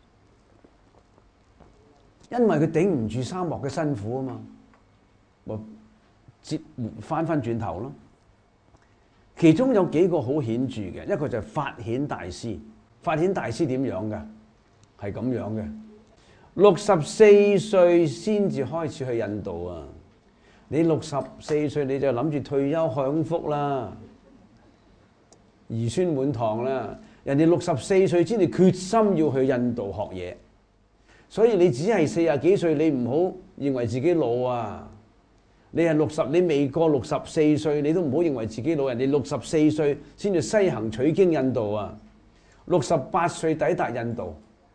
嘅，因為佢頂唔住沙漠嘅辛苦啊嘛，咪接翻翻轉頭咯。其中有幾個好顯著嘅，一個就係法顯大師。法顯大師點樣嘅？係咁樣嘅，六十四歲先至開始去印度啊！你六十四歲你就諗住退休享福啦。兒孫滿堂啦，人哋六十四歲先至決心要去印度學嘢，所以你只係四十幾歲，你唔好認為自己老啊！你係六十，你未過六十四歲，你都唔好認為自己老。人哋六十四歲先至西行取經印度啊，六十八歲抵達印度，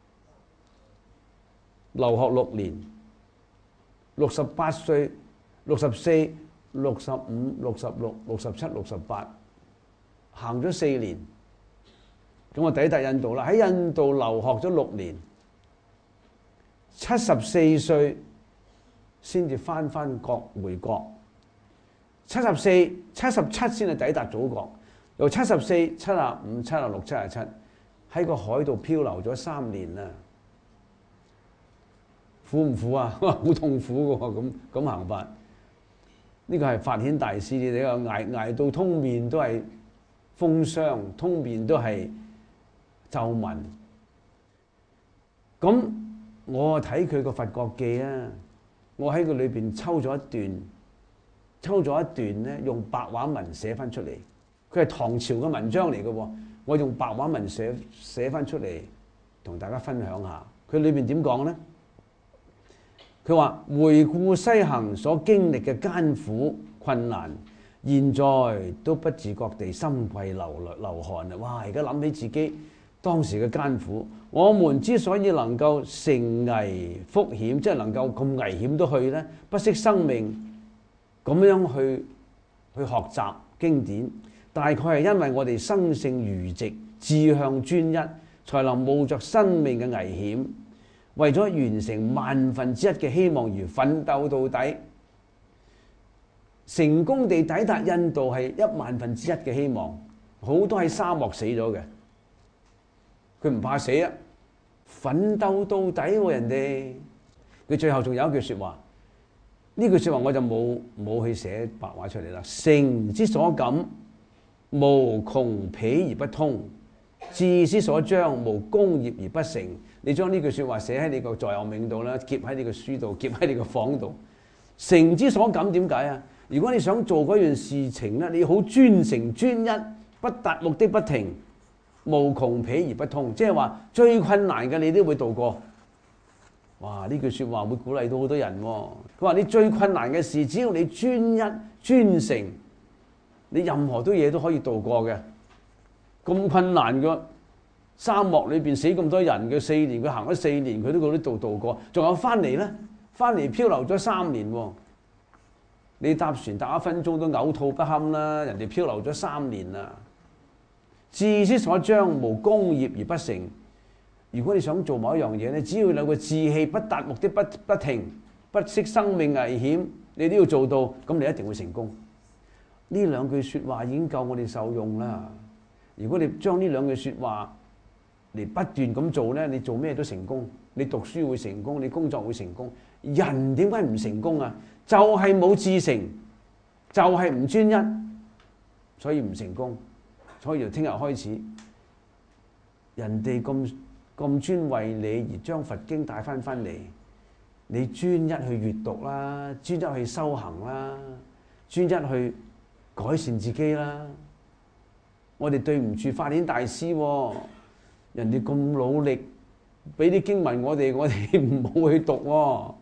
留學六年，六十八歲、六十四、六十五、六十六、六十七、六十八。行咗四年，咁我抵達印度啦。喺印度留學咗六年，七十四歲先至翻翻國回國。七十四、七十七先至抵達祖國。由七十四、七十五、七十六、七十七喺個海度漂流咗三年啦。苦唔苦啊？好痛苦嘅喎，咁咁行法。呢個係法顯大師，你睇下捱捱到通面都係風霜，通面都係皺紋。咁我睇佢個佛國記啊，我喺佢裏邊抽咗一段，抽咗一段咧，用白話文寫翻出嚟。佢係唐朝嘅文章嚟嘅喎，我用白話文寫寫翻出嚟，同大家分享下。佢裏邊點講咧？佢話回顧西行所經歷嘅艱苦困難。現在都不自覺地心悸流流汗啊！哇！而家諗起自己當時嘅艱苦，我們之所以能夠乘危覆險，即係能夠咁危險都去咧，不惜生命咁樣去去學習經典，大概係因為我哋生性愚直、志向專一，才能冒着生命嘅危險，為咗完成萬分之一嘅希望而奮鬥到底。成功地抵達印度係一萬分之一嘅希望，好多喺沙漠死咗嘅，佢唔怕死啊！奮鬥到底喎，人哋佢最後仲有一句説話，呢句説話我就冇冇去寫白話出嚟啦。誠之所感，無窮彼而不通；志之所將，無功業而不成。你將呢句説話寫喺你個座右銘度啦，夾喺你個書度，夾喺你個房度。誠之所感點解啊？如果你想做嗰樣事情咧，你好專誠專一，不達目的不停，無窮彼而不通，即係話最困難嘅你都會度過。哇！呢句説話會鼓勵到好多人喎。佢話你最困難嘅事，只要你專一專誠，你任何多嘢都可以度過嘅。咁困難嘅沙漠裏邊死咁多人嘅四年，佢行咗四年，佢都嗰啲度度過，仲有翻嚟咧，翻嚟漂流咗三年喎。你搭船搭一分鐘都嘔吐不堪啦，人哋漂流咗三年啦。 志之所將，無功業而不成。如果你想做某一樣嘢咧，只要有個志氣，不達目的不不停，不惜生命危險，你都要做到，咁你一定會成功。呢兩句説話已經夠我哋受用啦。如果你將呢兩句説話嚟不斷咁做咧，你做咩都成功。你讀書會成功，你工作會成功。人點解唔成功啊？就係冇志誠，就係唔專一，所以唔成功。所以由聽日開始，人哋咁咁專為你而將佛經帶翻翻嚟，你專一去閱讀啦，專一去修行啦，專一去改善自己啦。我哋對唔住法顯大師喎，人哋咁努力俾啲經文我哋，我哋唔好去讀喎。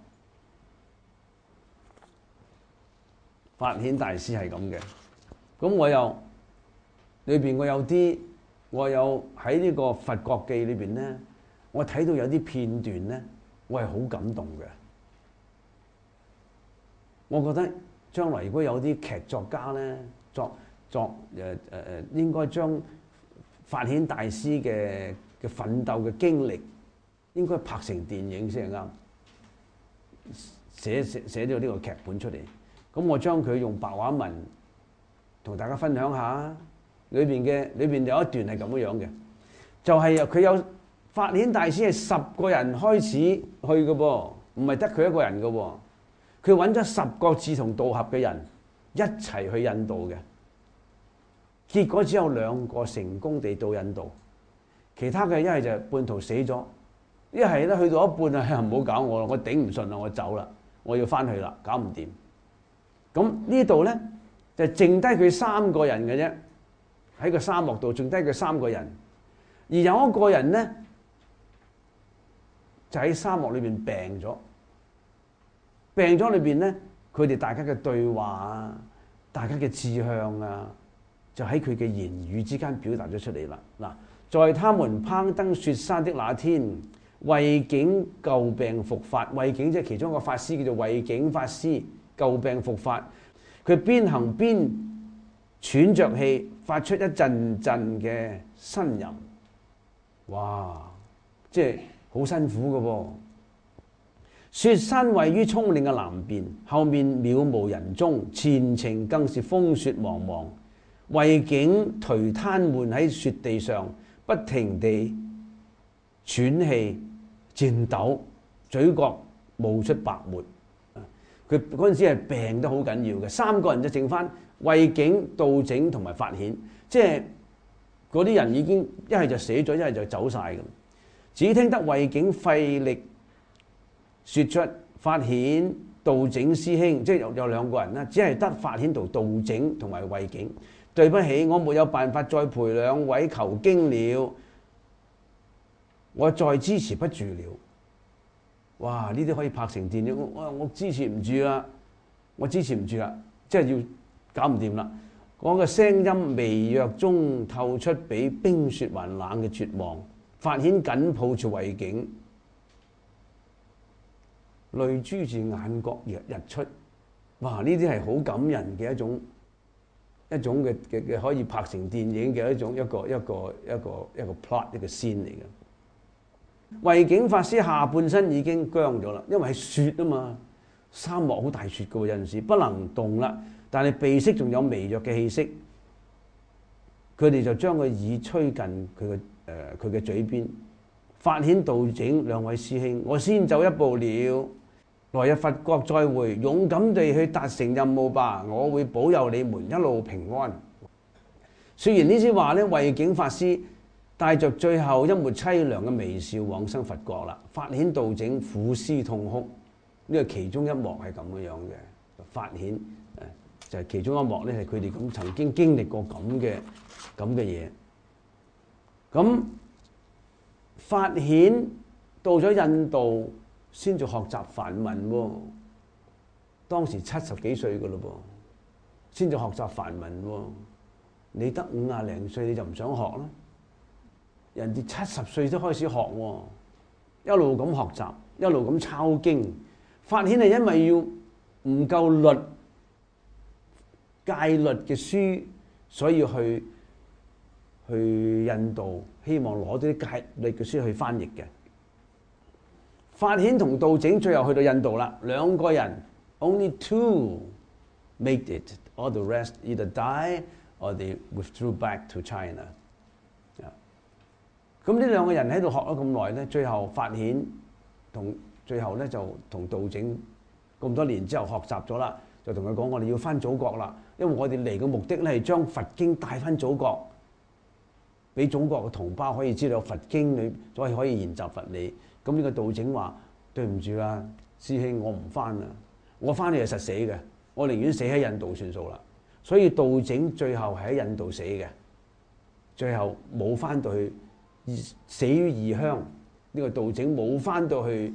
法顯大師係咁嘅，咁我又裏邊我有啲，我有喺呢個佛國記裏邊咧，我睇到有啲片段咧，我係好感動嘅。我覺得將來如果有啲劇作家咧，作作誒誒誒，應該將法顯大師嘅嘅奮鬥嘅經歷，應該拍成電影先係啱，寫寫寫咗呢個劇本出嚟。咁我將佢用白話文同大家分享下，裏邊嘅裏邊有一段係咁樣嘅，就係佢有法顯大師係十個人開始去嘅噃，唔係得佢一個人嘅喎，佢揾咗十個志同道合嘅人一齊去印度嘅，結果只有兩個成功地到印度，其他嘅一係就半途死咗，一係咧去到一半啊，唔好搞我啦，我頂唔順啦，我走啦，我要翻去啦，搞唔掂。咁呢度咧就剩低佢三個人嘅啫，喺個沙漠度剩低佢三個人，而有一個人咧就喺沙漠裏邊病咗，病咗裏邊咧，佢哋大家嘅對話啊，大家嘅志向啊，就喺佢嘅言語之間表達咗出嚟啦。嗱，在他們攀登雪山的那天，慧景舊病復發，慧景即係其中一個法師叫做慧景法師。舊病復發，佢邊行邊喘着氣，發出一陣陣嘅呻吟。哇！即係好辛苦嘅噃。雪山位於蔥嶺嘅南邊，後面渺無人蹤，前程更是風雪茫茫。慧景頹癱瘓喺雪地上，不停地喘氣、顫抖，嘴角冒出白沫。佢嗰陣時係病得好緊要嘅，三個人就剩翻慧景、道整同埋法顯，即係嗰啲人已經一係就死咗，一係就走晒嘅。只聽得慧景費力説出，法顯、道整師兄，即係有有兩個人啦，只係得法顯同道整同埋慧景。對不起，我沒有辦法再陪兩位求經了，我再支持不住了。哇！呢啲可以拍成電影，我我支持唔住啦，我支持唔住啦，即係要搞唔掂啦。嗰個聲音微弱中透出比冰雪還冷嘅絕望。法顯緊抱住慧景，淚珠自眼角日日出。哇！呢啲係好感人嘅一種一種嘅嘅嘅可以拍成電影嘅一種一個一個一個一個 plot 一個 scene 嚟嘅。慧景法師下半身已經僵咗啦，因為係雪啊嘛，沙漠好大雪嘅喎，有陣時不能動啦。但係鼻息仲有微弱嘅氣息，佢哋就將個耳吹近佢嘅誒佢嘅嘴邊。法顯、道整兩位師兄，我先走一步了，來日佛國再會，勇敢地去達成任務吧，我會保佑你們一路平安。説完呢啲話咧，慧景法師帶着最後一抹凄涼嘅微笑往生佛國啦。法顯、道整苦思痛哭，呢個其中一幕係咁樣樣嘅。法顯誒就係其中一幕咧，係佢哋咁曾經經歷過咁嘅咁嘅嘢。咁法顯到咗印度先至學習梵文喎，當時七十幾歲噶咯噃，先至學習梵文喎。你得五廿零歲你就唔想學啦？人哋七十歲都開始學喎，一路咁學習，一路咁抄經。法顯係因為要唔夠律戒律嘅書，所以去去印度，希望攞啲戒律嘅書去翻譯嘅。法顯同道整最後去到印度啦，兩個人 only two made it，all the rest either die or they withdrew back to China。咁呢兩個人喺度學咗咁耐咧，最後法顯同最後咧就同道整咁多年之後學習咗啦，就同佢講：我哋要翻祖國啦，因為我哋嚟嘅目的咧係將佛經帶翻祖國，俾祖國嘅同胞可以知道佛經裏，所以可以研習佛理。咁呢個道整話：對唔住啦，師兄，我唔翻啦，我翻去係實死嘅，我寧願死喺印度算數啦。所以道整最後係喺印度死嘅，最後冇翻到去。死於異鄉，呢個道整冇翻到去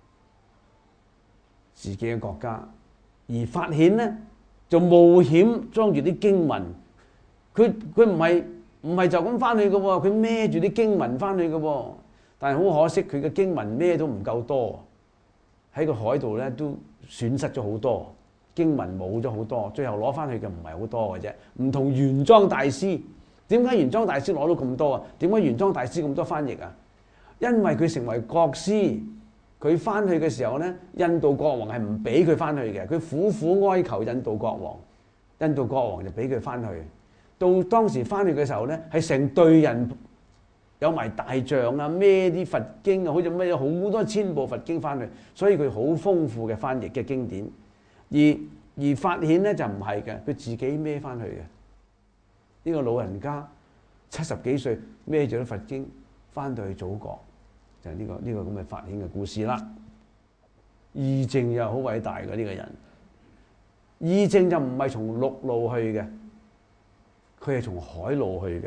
自己嘅國家，而法顯咧就冒險裝住啲經文，佢佢唔係唔係就咁翻去嘅喎，佢孭住啲經文翻去嘅喎，但係好可惜，佢嘅經文孭都唔夠多，喺個海度咧都損失咗好多，經文冇咗好多，最後攞翻去嘅唔係好多嘅啫，唔同玄奘大師。點解玄奘大師攞到咁多啊？點解玄奘大師咁多翻譯啊？因為佢成為國師，佢翻去嘅時候咧，印度國王係唔俾佢翻去嘅，佢苦苦哀求印度國王，印度國王就俾佢翻去。到當時翻去嘅時候咧，係成隊人有埋大象啊，孭啲佛經啊，好似孭咗好多千部佛經翻去，所以佢好豐富嘅翻譯嘅經典。而而法顯咧就唔係嘅，佢自己孭翻去嘅。呢個老人家七十幾歲孭住啲佛經翻到去祖國，就係呢個呢個咁嘅法顯嘅故事啦。義淨又好偉大嘅呢個人，義淨就唔係從陸路去嘅，佢係從海路去嘅。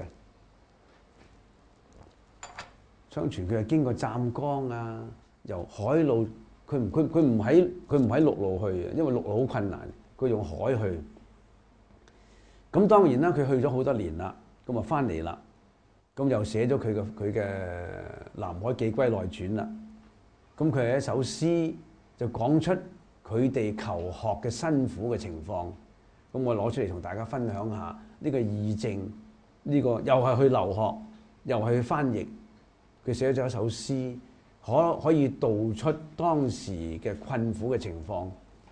相傳佢係經過湛江啊，由海路，佢唔佢佢唔喺佢唔喺陸路去嘅，因為陸路好困難，佢用海去。咁當然啦，佢去咗好多年啦，咁啊翻嚟啦，咁又寫咗佢嘅佢嘅《南海寄歸內傳》啦。咁佢係一首詩，就講出佢哋求學嘅辛苦嘅情況。咁我攞出嚟同大家分享下呢個義淨，呢個又係去留學，又係去翻譯。佢寫咗一首詩，可可以道出當時嘅困苦嘅情況。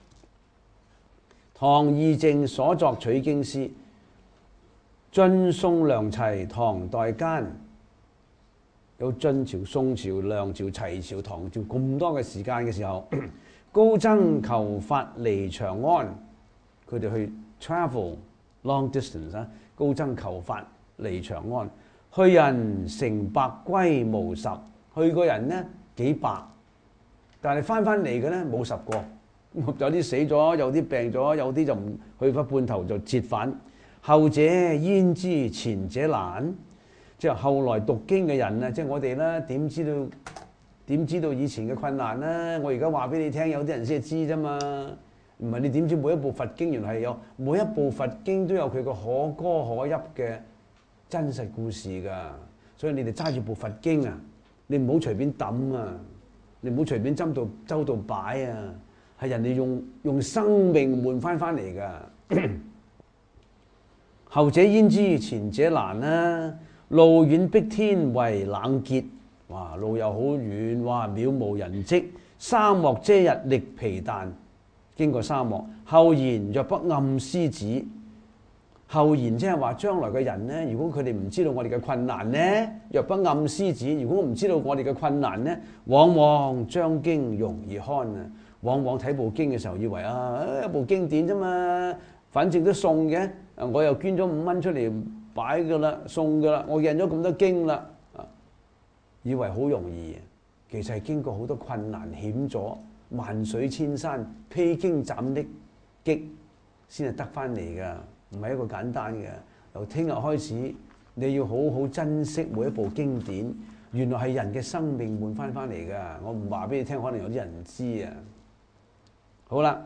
唐義淨所作取經詩。晉宋梁齊唐代間，有晉朝、宋朝、梁朝、齊朝、唐朝咁多嘅時間嘅時候，高僧求法離長安，佢哋去 travel long distance 啊，高僧求法離長安，去人成百歸無十，去個人呢幾百，但係翻翻嚟嘅呢冇十個，有啲死咗，有啲病咗，有啲就唔去翻半途就折返。後者焉知前者難？即係後來讀經嘅人啊，即係我哋啦，點知道點知道以前嘅困難咧？我而家話俾你聽，有啲人先係知啫嘛。唔係你點知每一部佛經原來係有每一部佛經都有佢個可歌可泣嘅真實故事㗎。所以你哋揸住部佛經啊，你唔好隨便抌啊，你唔好隨便斟到周到擺啊，係人哋用用生命換翻翻嚟㗎。後者焉知前者難啊？路遠逼天為冷結，哇！路又好遠，哇！渺無人跡，沙漠遮日力疲彈。經過沙漠，後言若不暗師指，後言即係話將來嘅人呢，如果佢哋唔知道我哋嘅困難呢，若不暗師指，如果我唔知道我哋嘅困難呢，往往將經容易看啊！往往睇部經嘅時候，以為啊，一部經典啫嘛，反正都送嘅。我又捐咗五蚊出嚟擺㗎啦，送㗎啦，我印咗咁多經啦，以為好容易，其實係經過好多困難險阻，萬水千山，披荊斬棘棘，先係得翻嚟㗎，唔係一個簡單嘅。由聽日開始，你要好好珍惜每一部經典，原來係人嘅生命換翻翻嚟㗎。我唔話俾你聽，可能有啲人唔知啊。好啦，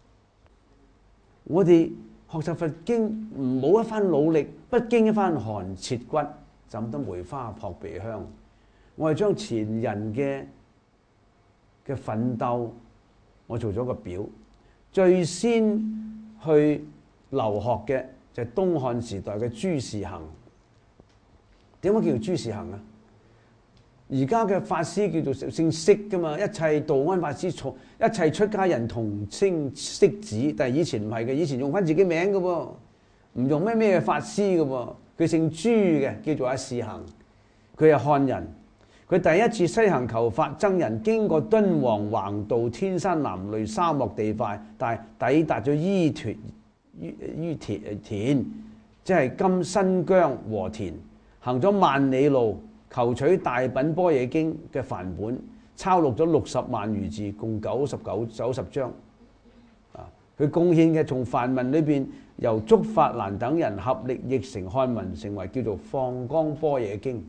我哋學習佛經唔冇一番努力，不經一番寒徹骨，怎得梅花撲鼻香？我係將前人嘅嘅奮鬥，我做咗個表。最先去留學嘅就係東漢時代嘅朱士行。 點解叫做諸事行啊？而家嘅法師叫做姓釋噶嘛，一切道安法師從一切出家人同稱釋子，但係以前唔係嘅，以前用翻自己名嘅喎，唔用咩咩法師嘅喎，佢姓朱嘅，叫做阿士行，佢係漢人，佢第一次西行求法僧人經過敦煌橫渡天山南類沙漠地塊，但係抵達咗伊屯於於田田，即係今新疆和田，行咗萬里路。求取大品般若經嘅梵本，抄錄咗六十萬餘字，共九十九九十章。啊，佢貢獻嘅從梵文裏邊由竺法蘭等人合力譯成漢文，成為叫做《放光般若經》。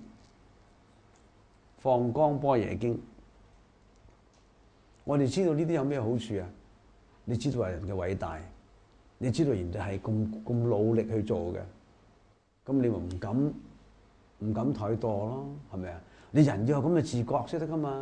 放光般若經，我哋知道呢啲有咩好處啊？你知道係人嘅偉大，你知道人哋係咁咁努力去做嘅，咁你咪唔敢。唔敢怠惰咯，係咪啊？你人要有咁嘅自覺先得噶嘛。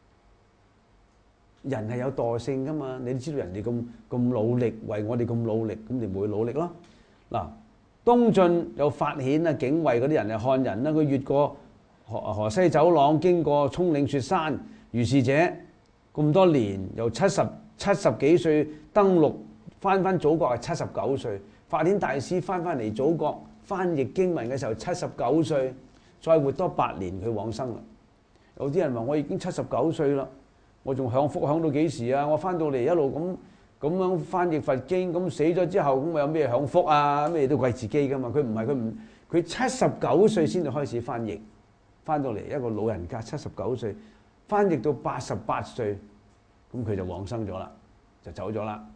人係有惰性噶嘛。你都知道人哋咁咁努力，為我哋咁努力，咁你唔會努力咯。嗱，東晉有法顯啊、景惠嗰啲人係漢人啦，佢越過河河西走廊，經過蔥嶺雪山，如是者咁多年，由七十七十幾歲登陸翻翻祖國係七十九歲，法顯大師翻翻嚟祖國。翻譯經文嘅時候七十九歲，再活多八年佢往生啦。有啲人話：我已經七十九歲啦，我仲享福享到幾時啊？我翻到嚟一路咁咁樣翻譯佛經，咁死咗之後咁我有咩享福啊？咩都怪自己噶嘛。佢唔係，佢唔佢七十九歲先至開始翻譯，翻到嚟一個老人家七十九歲，翻譯到八十八歲，咁佢就往生咗啦，就走咗啦。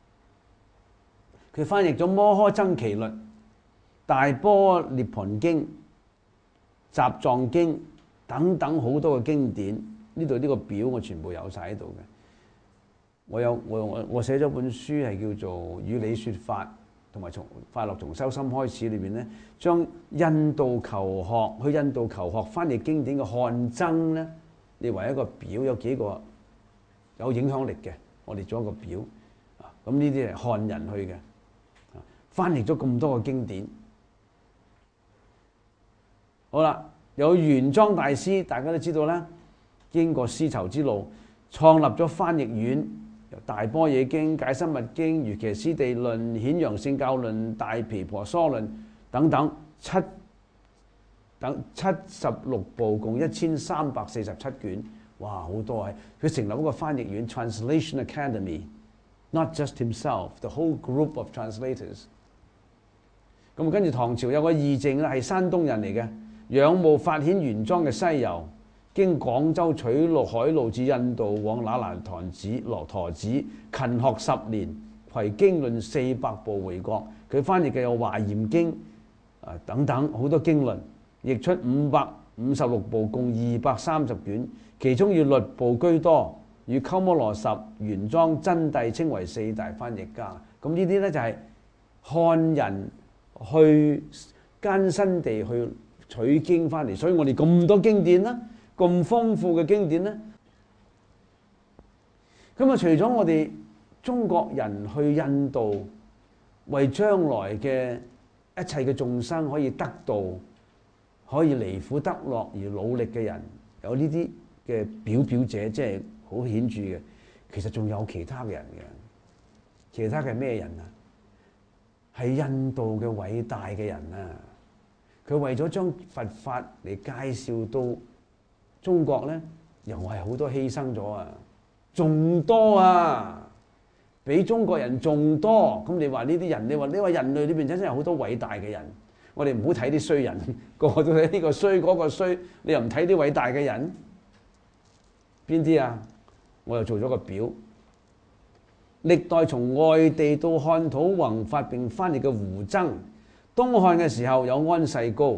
佢翻譯咗《摩訶僧祇律》、大般涅槃經、集藏經等等好多嘅經典，呢度呢個表我全部有晒喺度嘅。我有我我我寫咗本書係叫做《與你說法》，同埋從快樂從修心開始裏邊咧，將印度求學去印度求學翻譯經典嘅漢僧咧，列為一個表，有幾個有影響力嘅，我哋做一個表啊。咁呢啲係漢人去嘅，翻譯咗咁多個經典。好啦，有玄奘大師，大家都知道啦，經過絲綢之路，創立咗翻譯院，由大般若經、解深密經、瑜伽師地論、顯揚聖教論、大毗婆娑論等等七等七十六部，共一千三百四十七卷，哇，好多啊！佢成立一個翻譯院 Translation Academy，not just himself，the whole group of translators。咁跟住唐朝有個義淨啦，係山東人嚟嘅。仰慕法顯玄奘嘅西遊，經廣州取路海路至印度，往那蘭陀寺、羅陀寺勤學十年，攜經論四百部回國。佢翻譯嘅有《華嚴經》啊等等好多經論，譯出五百五十六部，共二百三十卷，其中以律部居多，與鳩摩羅什、玄奘、真諦稱為四大翻譯家。咁呢啲咧就係漢人去艱辛地去取經翻嚟，所以我哋咁多經典啦，咁豐富嘅經典咧。咁啊，除咗我哋中國人去印度，為將來嘅一切嘅眾生可以得道，可以離苦得樂而努力嘅人，有呢啲嘅表表者，即係好顯著嘅。其實仲有其他嘅人嘅，其他嘅係咩人啊？係印度嘅偉大嘅人啊！佢為咗將佛法嚟介紹到中國咧，又係好多犧牲咗啊，仲多啊，比中國人仲多。咁你話呢啲人，你話你話人類裏邊真係有好多偉大嘅人，我哋唔好睇啲衰人，個個都睇呢個衰嗰個衰，你又唔睇啲偉大嘅人，邊啲啊？我又做咗個表，歷代從外地到漢土弘法並翻譯嘅胡僧。東漢嘅時候有安世高，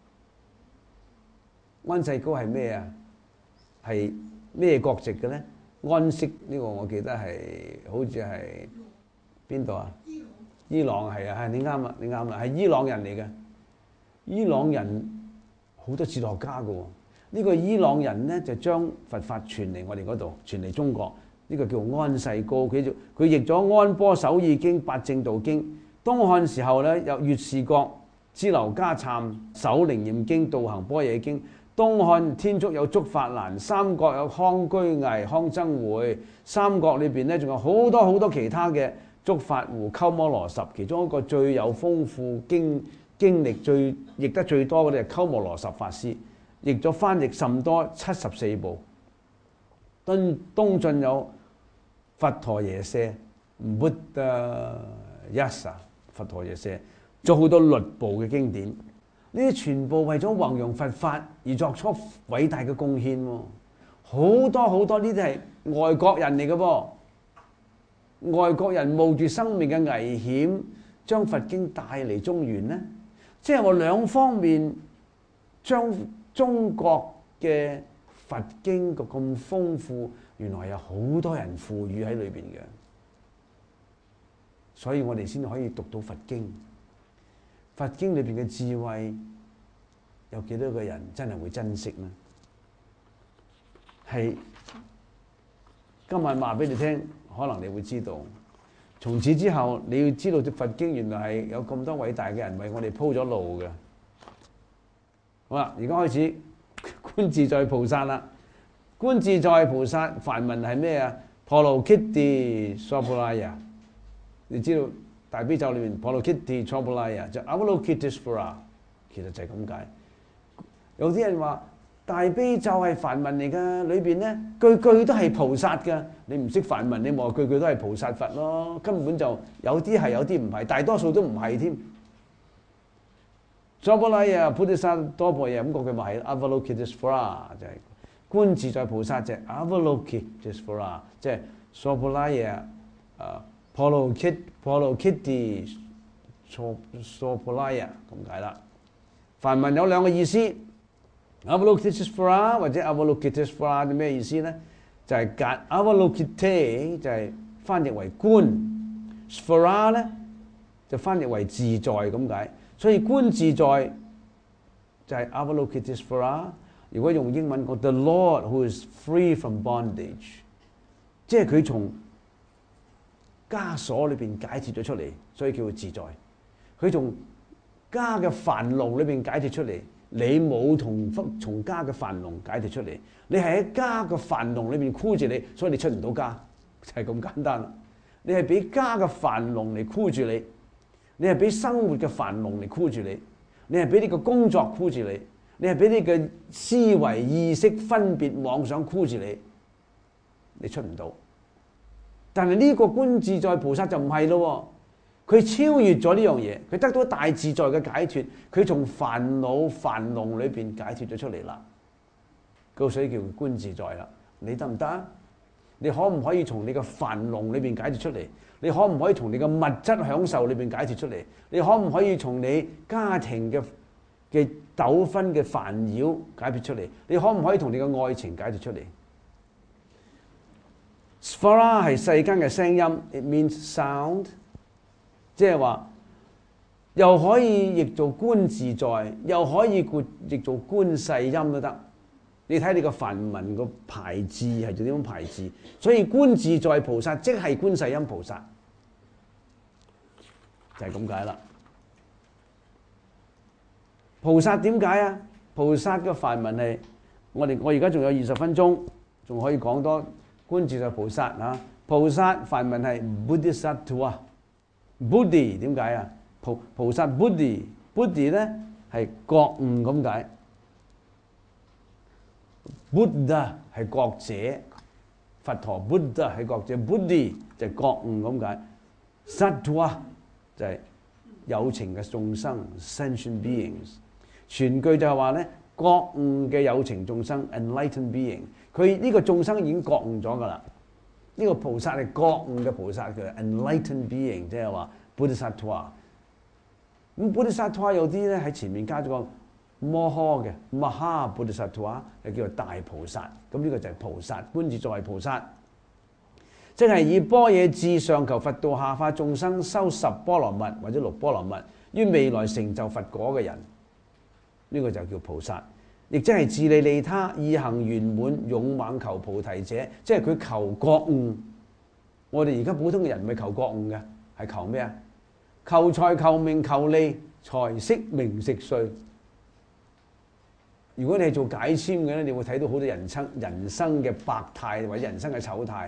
安世高係咩啊？係咩國籍嘅咧？安息呢個我記得係好似係邊度啊？伊朗係啊，係你啱啦，你啱啦，係伊朗人嚟嘅。伊朗人好多哲學家嘅喎，呢個伊朗人咧就將佛法傳嚟我哋嗰度，傳嚟中國。呢個叫安世高，佢就佢譯咗《安般守意經》《八正道經》。東漢時候咧，有月氏國支流迦讖、首楞嚴經、道行般若經。東漢天竺有竺法蘭，三國有康居毅、康僧會。三國裏邊咧仲有好多好多其他嘅竺法護、鳩摩羅什，其中一個最有豐富經經歷、最譯得最多嘅咧係鳩摩羅什法師，譯咗翻譯甚多，七十四部。東東晉有佛陀耶舍 Buddha Yasa 佛陀耶舍，做好多律部嘅經典。呢啲全部為咗弘揚佛法而作出偉大嘅貢獻喎，好多好多呢啲係外國人嚟嘅噃，外國人冒住生命嘅危險將佛經帶嚟中原呢，即係我兩方面將中國嘅佛經個咁豐富，原來有好多人賦予喺裏邊嘅，所以我哋先可以讀到佛經。佛經裏邊嘅智慧，有幾多個人真係會珍惜呢？係今晚話俾你聽，可能你會知道。從此之後，你要知道，佛經原來係有咁多偉大嘅人為我哋鋪咗路嘅。好啦，而家開始觀自在菩薩啦。觀自在菩薩梵文係咩啊？婆羅揭帝娑婆拉耶。你知道大悲咒裏面婆羅揭帝娑婆拉耶就 Avalokitesvara， 其實就係咁解。有啲人話大悲咒係梵文嚟㗎，裏邊咧句句都係菩薩㗎。你唔識梵文，你望句句都係菩薩佛咯。根本就有啲係，有啲唔係，大多數都唔係添。娑婆拉耶菩提薩多婆耶咁個句咪係 Avalokitesvara， 就係觀自在菩薩就係 Avalokitesvara， 即係娑婆拉耶啊。婆羅揭婆羅揭帝娑娑婆拉耶咁解啦。梵文有兩個意思 ，Avalokitesvara 或者 Avalokitesvara 咩意思咧？就係格 Avalokite 就係翻譯為觀 ，Svara 咧就翻譯為自在咁解。所以觀自在就係 Avalokitesvara。如果用英文講 The Lord who is free from bondage， 即係佢從枷鎖裏邊解脫咗出嚟，所以叫佢自在。佢從枷嘅樊籠裏邊解脫出嚟，你冇同從枷嘅樊籠解脫出嚟，你係喺枷嘅樊籠裏邊箍住你，所以你出唔到枷，就係咁簡單。你係俾枷嘅樊籠嚟箍住你，你係俾生活嘅樊籠嚟箍住你，你係俾呢個工作箍住你，你係俾呢個思維意識分別妄想箍住你，你出唔到。但係呢個觀自在菩薩就唔係咯，佢超越咗呢樣嘢，佢得到大自在嘅解脫，佢從煩惱樊籠裏邊解脫咗出嚟啦。嗰所以叫觀自在啦。你得唔得啊？你可唔可以從你嘅樊籠裏邊解脫出嚟？你可唔可以從你嘅物質享受裏邊解脫出嚟？你可唔可以從你家庭嘅嘅糾紛嘅煩擾解脫出嚟？你可唔可以從你嘅愛情解脫出嚟？Svara 係世間嘅聲音 ，it means sound， 即係話又可以譯做觀自在，又可以譯做觀世音都得。你睇你個梵文個排字係做點樣排字，所以觀自在菩薩即係觀世音菩薩，就係咁解啦。菩薩點解啊？菩薩嘅梵文係我哋我而家仲有二十分鐘，仲可以講多。觀自在菩薩啊，菩薩梵文係 Bodhisattva。Buddhi 點解啊？菩菩薩 Buddhi，Buddhi 咧係覺悟咁解。Buddha 係覺者，佛陀 Buddha 係覺者 ，Buddhi 就係覺悟咁解。Sattva 就係有情嘅眾生 ，sentient beings。全句就係話咧，覺悟嘅有情眾生 ，enlightened being。佢呢個眾生已經覺悟咗噶啦，呢、這個菩薩係覺悟嘅菩薩，叫 enlightened being， 即係話 Bodhisattva。咁 Bodhisattva 有啲咧喺前面加咗個摩訶嘅 Maha Bodhisattva，係叫做大菩薩。咁呢個就係菩薩，觀自在菩薩，即係以般若智上求佛道下化眾生，修十波羅蜜或者六波羅蜜，於未來成就佛果嘅人，呢、這個就叫菩薩。亦即係自利利他，意行圓滿，勇猛求菩提者，即係佢求覺悟。我哋而家普通嘅人唔係求覺悟嘅，係求咩啊？求財、求名、求利， 財色名食睡。如果你係做解簽嘅咧，你會睇到好多人生人生嘅百態或者人生嘅醜態。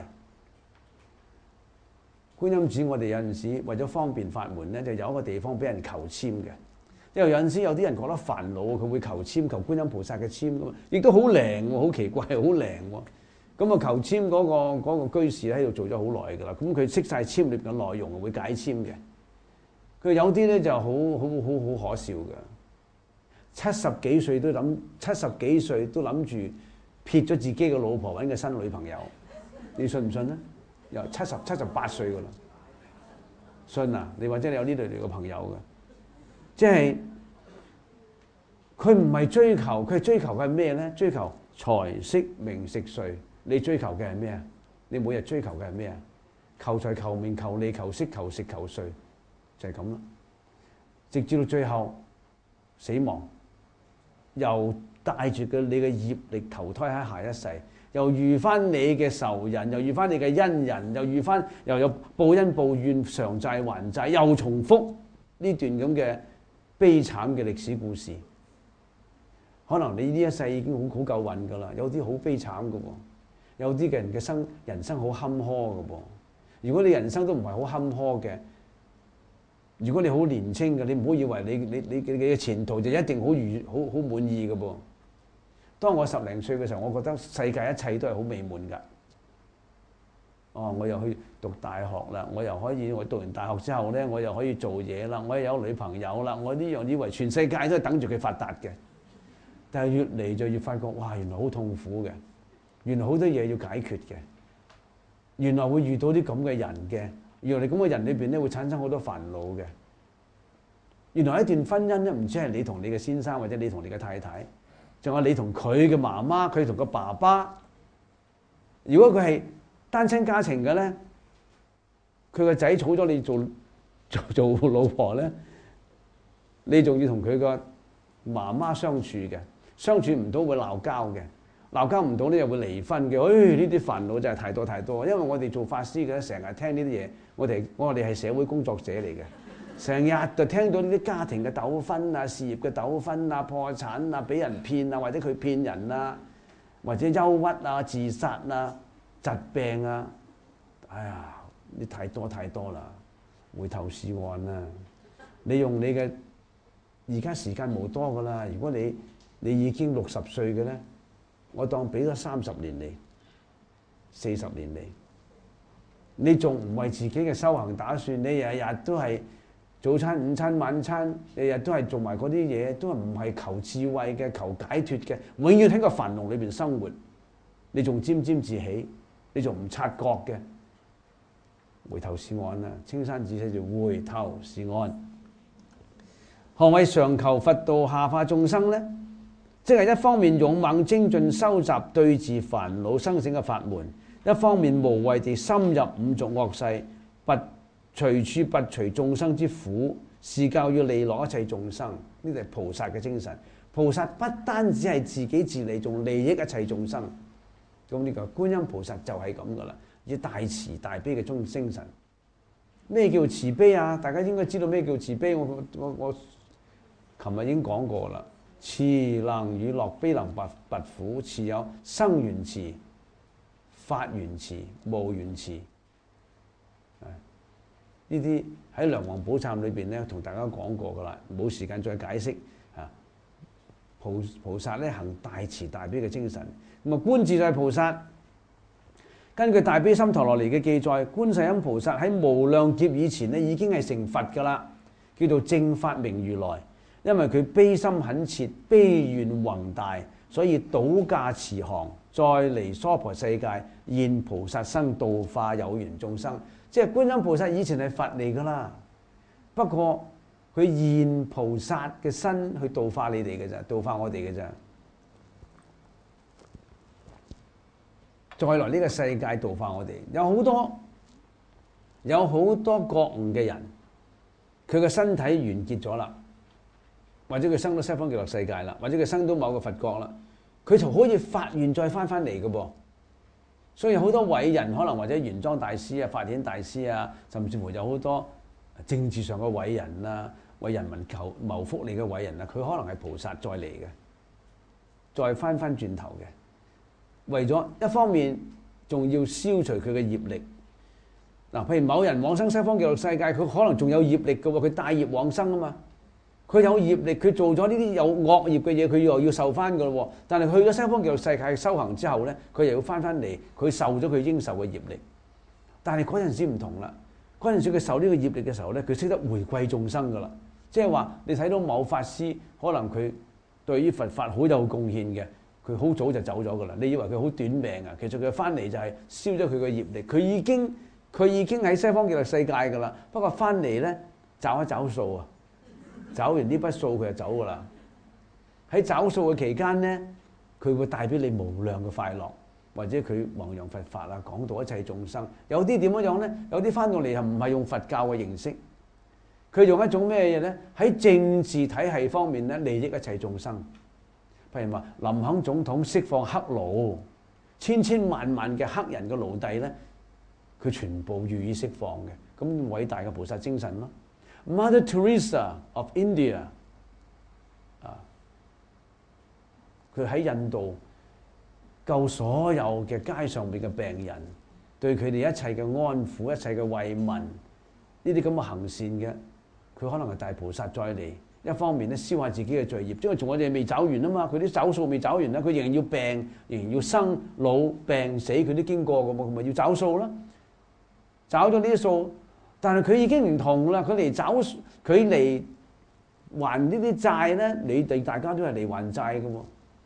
觀音寺我哋有陣時為咗方便法門咧，就有一個地方俾人求簽嘅。因為有陣時有啲人覺得煩惱，佢會求簽，求觀音菩薩嘅簽噶嘛，亦都好靈喎，好奇怪，好靈喎。咁啊求簽嗰個嗰個居士喺度做咗好耐㗎啦，咁佢識晒簽裏邊嘅內容，會解簽嘅。佢有啲咧就好好好好可笑嘅，七十幾歲都諗，七十幾歲都諗住撇咗自己嘅老婆揾個新女朋友，你信唔信咧？由七十七十八歲㗎啦，信啊？你或者你有呢類類嘅朋友嘅，即係佢唔係追求，佢係追求嘅係咩咧？追求財色名食睡。你追求嘅係咩啊？你每日追求嘅係咩啊？求財求名求利求色求食求睡，就係咁啦。直至到最後死亡，又帶住嘅你嘅業力投胎喺下一世，又遇翻你嘅仇人，又遇翻你嘅恩人，又遇翻又有報恩報怨、償債還債，又重複呢段咁嘅悲慘嘅歷史故事。可能你呢一世已經好好夠運㗎啦，有啲好悲慘㗎喎。有啲嘅人嘅生人生好坎坷嘅噃，如果你人生都唔係好坎坷嘅，如果你好年輕嘅，你唔好以為你你你嘅前途就一定好愉好好滿意嘅噃。當我十零歲嘅時候，我覺得世界一切都係好美滿㗎。哦，我又去讀大學啦，我又可以我讀完大學之後咧，我又可以做嘢啦，我又有女朋友啦，我呢樣以為全世界都係等住佢發達嘅，但係越嚟就越發覺，哇，原來好痛苦嘅。原來好多嘢要解決嘅，原來會遇到啲咁嘅人嘅，原來你咁嘅人裏邊咧會產生好多煩惱嘅。原來一段婚姻咧唔止係你同你嘅先生或者你同你嘅太太，仲有你同佢嘅媽媽，佢同個爸爸。如果佢係單親家庭嘅咧，佢個仔娶咗你做做做老婆咧，你仲要同佢個媽媽相處嘅，相處唔到會鬧交嘅。鬧交唔到咧，又會離婚嘅。誒，呢啲煩惱真係太多太多。因為我哋做法師嘅，成日聽呢啲嘢。我哋我哋係社會工作者嚟嘅，成日就聽到呢啲家庭嘅糾紛啊、事業嘅糾紛啊、破產啊、俾人騙啊，或者佢騙人啊，或者憂鬱啊、自殺啊、疾病啊。哎呀，呢太多太多啦！回頭是岸啦。你用你嘅而家時間冇多噶啦。如果你你已經六十歲嘅咧，我當俾咗三十年嚟，四十年嚟，你仲唔為自己嘅修行打算？你日日都係早餐、午餐、晚餐，日日都係做埋嗰啲嘢，都係唔係求智慧嘅、求解脫嘅，永遠喺個煩惱裏邊生活。你仲沾沾自喜，你仲唔察覺嘅？回頭是岸啦！青山子寫住回頭是岸。何謂常求佛道、下化眾生呢？即係一方面勇猛精進收集對治煩惱生死嘅法門，一方面無畏地深入五濁惡世，不隨處拔除眾生之苦，是教要利樂一切眾生。呢啲係菩薩嘅精神。菩薩不單止係自己自利，仲利益一切眾生。咁呢個觀音菩薩就係咁噶啦，以大慈大悲嘅中精神。咩叫慈悲啊？大家應該知道咩叫慈悲。我我我琴日已經講過啦。慈能與樂，悲能拔拔苦。慈有生緣慈、法緣慈、無緣慈。呢啲喺《梁皇寶懺》裏邊咧，同大家講過噶啦，冇時間再解釋。啊，菩菩薩咧行大慈大悲嘅精神。咁啊，觀自在菩薩根據《大悲心陀羅尼》嘅記載，觀世音菩薩喺無量劫以前咧已經係成佛噶啦，叫做正法明如來。因為佢悲心懇切、悲願宏大，所以倒駕慈航，再嚟娑婆世界現菩薩身度化有緣眾生。即係觀音菩薩以前係佛嚟噶啦，不過佢現菩薩嘅身去度化你哋嘅咋，度化我哋嘅咋。再來呢個世界度化我哋，有好多有好多覺悟嘅人，佢嘅身體完結咗啦。或者佢生到西方極樂世界啦，或者佢生到某個佛國啦，佢就可以發願再翻翻嚟嘅噃。所以好多偉人可能或者玄奘大師啊、法顯大師啊，甚至乎有好多政治上嘅偉人啊， 為人民求謀福利嘅偉人啊，佢可能係菩薩再嚟嘅，再翻翻轉頭嘅，為咗一方面仲要消除佢嘅業力。嗱，譬如某人往生西方極樂世界，佢可能仲有業力嘅喎，佢帶業往生啊嘛。佢有業力，佢做咗呢啲有惡業嘅嘢，佢又要受翻嘅咯。但係去咗西方極樂世界修行之後咧，佢又要翻翻嚟，佢受咗佢應受嘅業力。但係嗰陣時唔同啦，嗰陣時佢受呢個業力嘅時候咧，佢識得回饋眾生噶啦。即係話你睇到某法師，可能佢對於佛法好有貢獻嘅，佢好早就走咗噶啦。你以為佢好短命啊？其實佢翻嚟就係消咗佢嘅業力，佢已經佢已經喺西方極樂世界噶啦。不過翻嚟咧找一找數啊，找完呢筆數佢就走噶啦。喺找數嘅期間咧，佢會帶俾你無量嘅快樂，或者佢弘揚佛法啊，講到一切眾生。有啲點樣樣咧？有啲翻到嚟係唔係用佛教嘅形式？佢用一種咩嘢咧？喺政治體系方面咧，利益一切眾生。譬如話林肯總統釋放黑奴，千千萬萬嘅黑人嘅奴隸咧，佢全部予以釋放嘅。咁偉大嘅菩薩精神咯。Mother Teresa of India 啊，佢喺印度救所有嘅街上邊嘅病人，對佢哋一切嘅安撫、一切嘅慰問，呢啲咁嘅行善嘅。佢可能係大菩薩再嚟，一方面咧消下自己嘅罪業，因為仲我哋未找完啊嘛，佢啲找數未找完啦，佢仍然要病，仍然要生老病死，佢都經過嘅嘛，佢咪要找數啦。找咗呢啲數，但係佢已經唔同啦，佢嚟找佢嚟還呢啲債咧，你哋大家都係嚟還債嘅喎。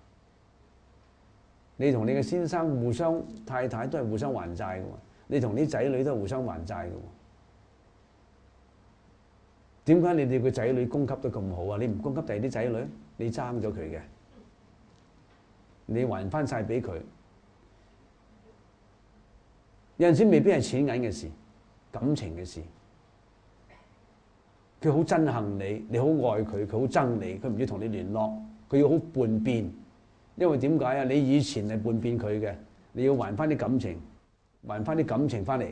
你同你嘅先生互相太太都係互相還債嘅喎，你同啲仔女都係互相還債嘅喎。點解你哋個仔女供給得咁好啊？你唔供給第二啲仔女，你爭咗佢嘅，你還翻晒俾佢。有陣時未必係錢銀嘅事，感情嘅事。佢好憎恨你，你好愛佢，佢好憎你，佢唔要同你聯絡，佢要好叛變。因為點解啊？你以前係叛變佢嘅，你要還翻啲感情，還翻啲感情翻嚟。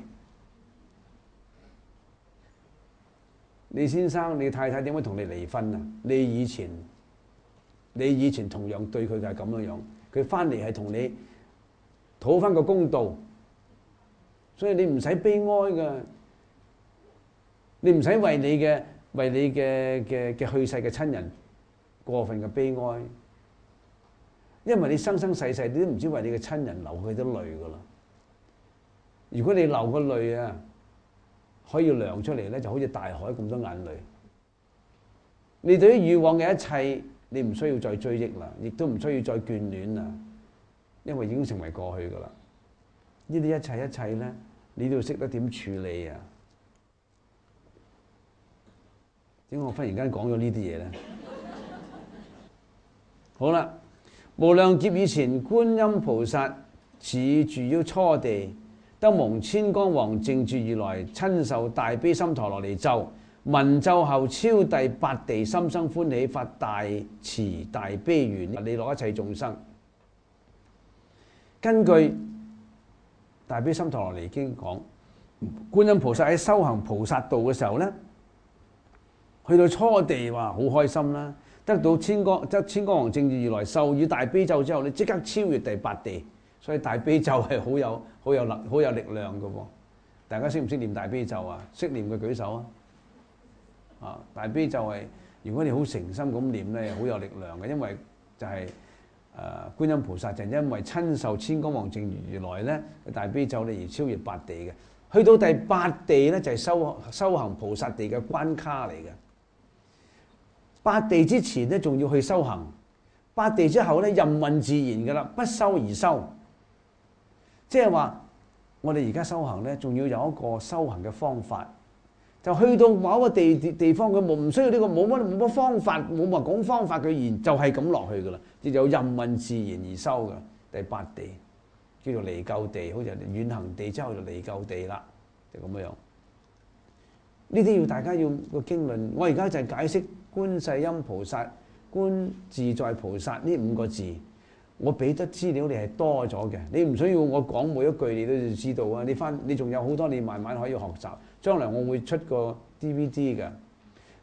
你先生、你太太點會同你離婚啊？你以前，你以前同樣對佢就係咁樣樣，佢翻嚟係同你討翻個公道，所以你唔使悲哀㗎，你唔使為你嘅為你嘅嘅嘅去世嘅親人過分嘅悲哀，因為你生生世世你都唔知為你嘅親人流去啲淚㗎啦。如果你流個淚啊，可以量出嚟咧，就好似大海咁多眼淚。你對於以往嘅一切，你唔需要再追憶啦，亦都唔需要再眷戀啦，因為已經成為過去噶啦。呢啲一切一切咧，你都要識得點處理啊？點解我忽然間講咗呢啲嘢咧？好啦，無量劫以前，觀音菩薩始住於初地。得蒙千光王正住如來親授大悲心陀羅尼咒，聞咒後超第八地，心生歡喜，發大慈大悲願，利樂一切眾生。根據大悲心陀羅尼經講，觀音菩薩喺修行菩薩道嘅時候咧，去到初地話好開心啦，得到千光得千光王正住如來授予大悲咒之後，你即刻超越第八地。所以大悲咒係好有好有力好有力量嘅喎，大家識唔識念大悲咒啊？識念嘅舉手啊！啊，大悲咒係如果你好誠心咁念咧，好有力量嘅，因為就係、是、誒、呃、觀音菩薩就因為親受千光王正如來咧大悲咒咧而超越八地嘅，去到第八地咧就係、是、修修行菩薩地嘅關卡嚟嘅。八地之前咧仲要去修行，八地之後咧任運自然嘅啦，不修而修。即係話，我哋而家修行咧，仲要有一個修行嘅方法。就去到某一個地地方，佢冇唔需要呢、這個冇乜冇乜方法，冇乜講方法，佢然就係咁落去噶啦，就有任運自然而修嘅第八地，叫做離垢地，好似遠行地之後就離垢地啦，就咁樣。呢啲要大家要個經論，我而家就係解釋觀世音菩薩、觀自在菩薩呢五個字。我俾得資料你係多咗嘅，你唔需要我講每一句你都要知道啊！你翻你仲有好多你慢慢可以學習。將來我會出個 D V D 嘅，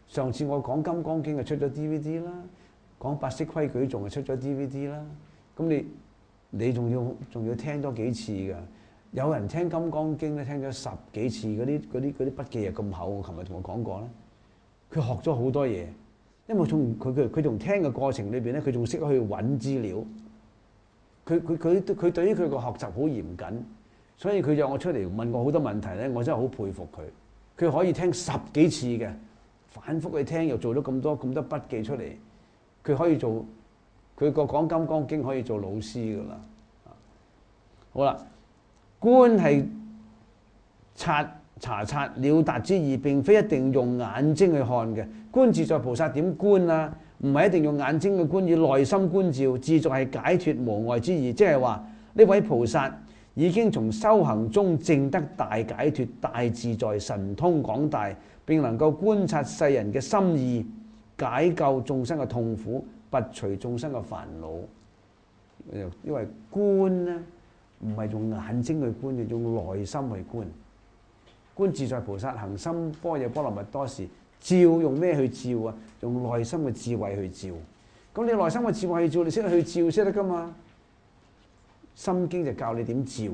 上次我講《金剛經》就出咗 D V D 啦，講八識規矩仲係出咗 D V D 啦。咁你你仲要仲要聽多幾次㗎？有人聽《金剛經》咧，聽咗十幾次，嗰啲嗰啲嗰啲筆記又咁厚。我琴日同我講過啦，佢學咗好多嘢，因為從佢佢佢從聽嘅過程裏邊咧，佢仲識去揾資料。佢佢佢佢對於佢個學習好嚴謹，所以佢約我出嚟問我好多問題咧，我真係好佩服佢。佢可以聽十幾次嘅，反覆去聽，又做咗咁多咁多筆記出嚟。佢可以做，佢個講《金剛經》可以做老師噶啦。好啦，觀係察查察了達之意，並非一定用眼睛去看嘅。觀自在菩薩點觀啊？唔係一定用眼睛去觀，以內心觀照。自在係解脫無礙之意，即係話呢位菩薩已經從修行中證得大解脫、大自在、神通廣大，並能夠觀察世人嘅心意，解救眾生嘅痛苦，拔除眾生嘅煩惱。因為觀呢，唔係用眼睛去觀，要用內心去觀。觀自在菩薩行深般若波羅蜜多時，照用咩去照啊？用內心嘅智慧去照。咁你內心嘅智慧去照，你識得去照先得噶嘛？心經就教你點照。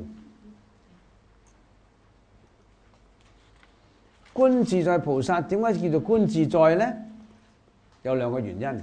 觀自在菩薩點解叫做觀自在呢？有兩個原因。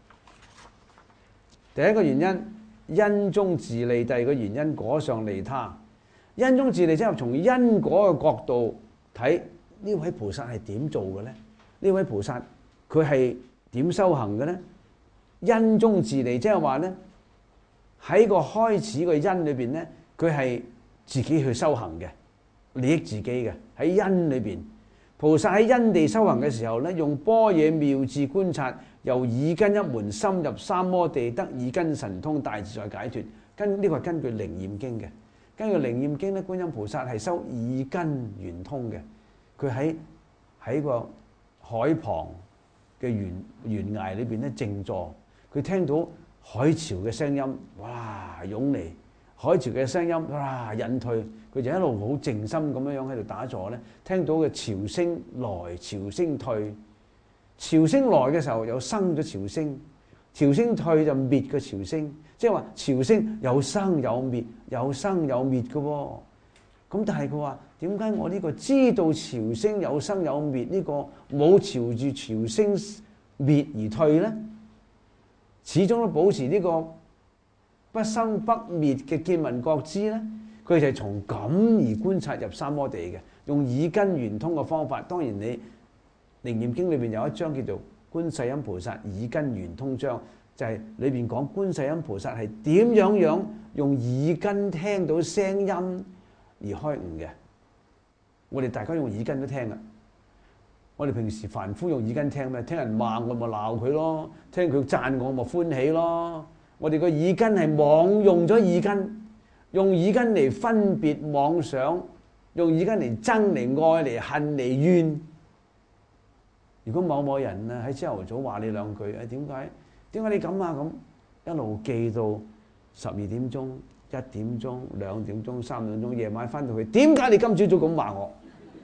第一個原因，因中自利；第二個原因，果上利他。因中自利即係從因果嘅角度睇，呢位菩薩係點做嘅呢？呢位菩薩佢係點修行嘅呢？因中自利即係話呢，喺個開始個因裏邊呢，佢係自己去修行嘅，利益自己嘅。喺因裏邊，菩薩喺因地修行嘅時候呢，用般若妙智觀察，由耳根一門深入三摩地，得耳根神通，大自在解脫。跟呢個係根據《靈驗經》嘅。根據《靈驗經》咧，觀音菩薩係修耳根圓通嘅。佢喺喺個海旁嘅懸懸崖裏邊咧靜坐，佢聽到海潮嘅聲音，哇湧嚟，海潮嘅聲音哇引退，佢就一路好靜心咁樣樣喺度打坐咧，聽到嘅潮聲來，潮聲退，潮聲來嘅時候又生咗潮聲，潮聲退就滅個潮聲，即係話潮聲有生有滅，有生有滅嘅喎。咁但係佢話點解我呢個知道潮聲有生有滅呢個冇朝住潮聲滅而退呢？始終都保持呢個不生不滅嘅見聞覺知呢？佢就係從咁而觀察入三摩地嘅，用耳根圓通嘅方法。當然你《靈驗經》裏邊有一章叫做觀世音菩薩耳根圓通章，就係裏邊講觀世音菩薩係點樣樣用耳根聽到聲音而開悟嘅。我哋大家用耳根都聽啦。我哋平時凡夫用耳根聽咩？聽人罵我咪鬧佢咯，聽佢讚我咪歡喜咯。我哋個耳根係妄用咗耳根，用耳根嚟分別妄想，用耳根嚟憎嚟愛嚟恨嚟怨。如果某某人啊喺朝頭早話你兩句，誒點解點解你咁啊咁，一路記到十二點鐘、一點鐘、兩點鐘、三點鐘，夜晚翻到去，點解你今朝早咁話我？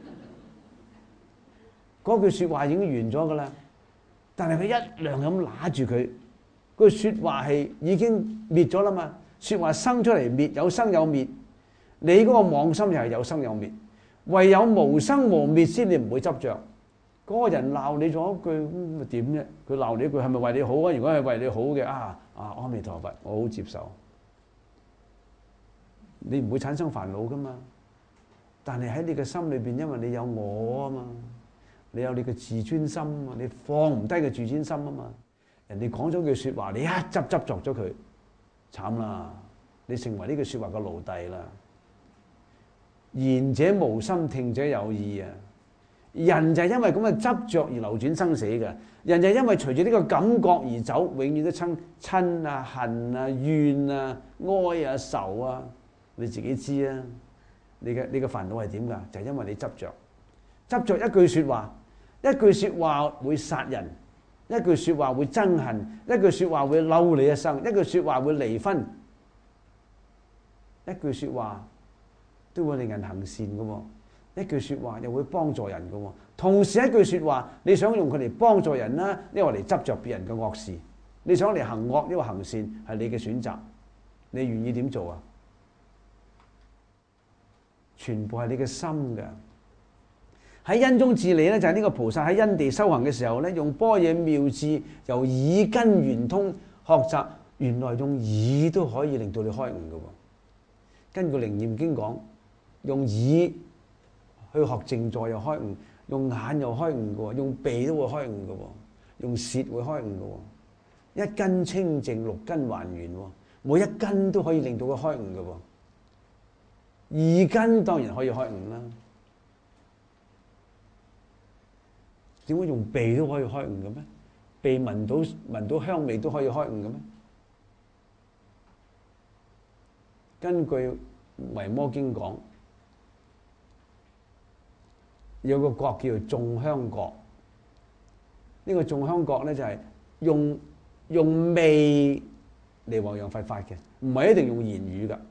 嗰句説話已經完咗噶啦，但係佢一樣咁揦住佢，嗰句説話係已經滅咗啦嘛。説話生出嚟滅，有生有滅，你嗰個妄心又係有生有滅，唯有無生無滅先，你唔會執着。嗰個人鬧你咗一句咁咪點啫？佢鬧你一句係咪為你好啊？如果係為你好嘅啊啊，阿彌陀佛，我好接受。你唔會產生煩惱噶嘛？但係喺你嘅心裏邊，因為你有我啊嘛。你有你嘅自尊心啊，你放唔低嘅自尊心啊嘛。人哋講咗句説話，你一執執着咗佢，慘啦！你成為呢句説話嘅奴隸啦。言者無心，聽者有意啊。人就係因為咁嘅執着而流轉生死嘅。人就係因為隨住呢個感覺而走，永遠都親親啊、恨啊、怨啊、哀啊、愁啊。你自己知啊。你嘅你嘅煩惱係點㗎？就係因為你執着。執着一句説話，一句説話會殺人，一句説話會憎恨，一句説話會嬲你一生，一句説話會離婚，一句説話都會令人行善嘅喎， 一句説話又會幫助人嘅喎。同時一句説話，你想用佢嚟幫助人啦，因為嚟執着別人嘅惡事，你想嚟行惡，因為行善係你嘅選擇，你願意點做啊？全部係你嘅心嘅。喺因中治理咧，就係呢個菩薩喺因地修行嘅時候咧，用般若妙智由耳根圓通學習，原來用耳都可以令到你開悟嘅喎。根據《楞嚴經》講，用耳去學靜坐又開悟，用眼又開悟嘅喎，用鼻都會開悟嘅喎，用舌會開悟嘅喎。一根清淨，六根還原喎，每一根都可以令到佢開悟嘅喎。耳根當然可以開悟啦。點解用鼻都可以開悟嘅咩？鼻聞到聞到香味都可以開悟嘅咩？根據《維摩經》講，有個覺叫做眾香覺。呢個眾香覺咧就係用用味嚟弘揚佛法嘅，唔係一定用言語㗎。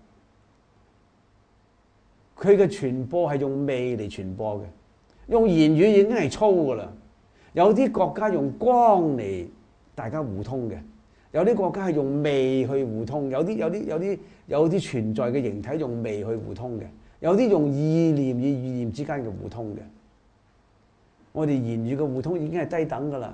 佢嘅傳播係用味嚟傳播嘅，用言語已經係粗㗎啦。有啲國家用光嚟大家互通嘅，有啲國家係用味去互通，有啲有啲有啲有啲存在嘅形體用味去互通嘅，有啲用意念與意念之間嘅互通嘅。我哋言語嘅互通已經係低等㗎啦。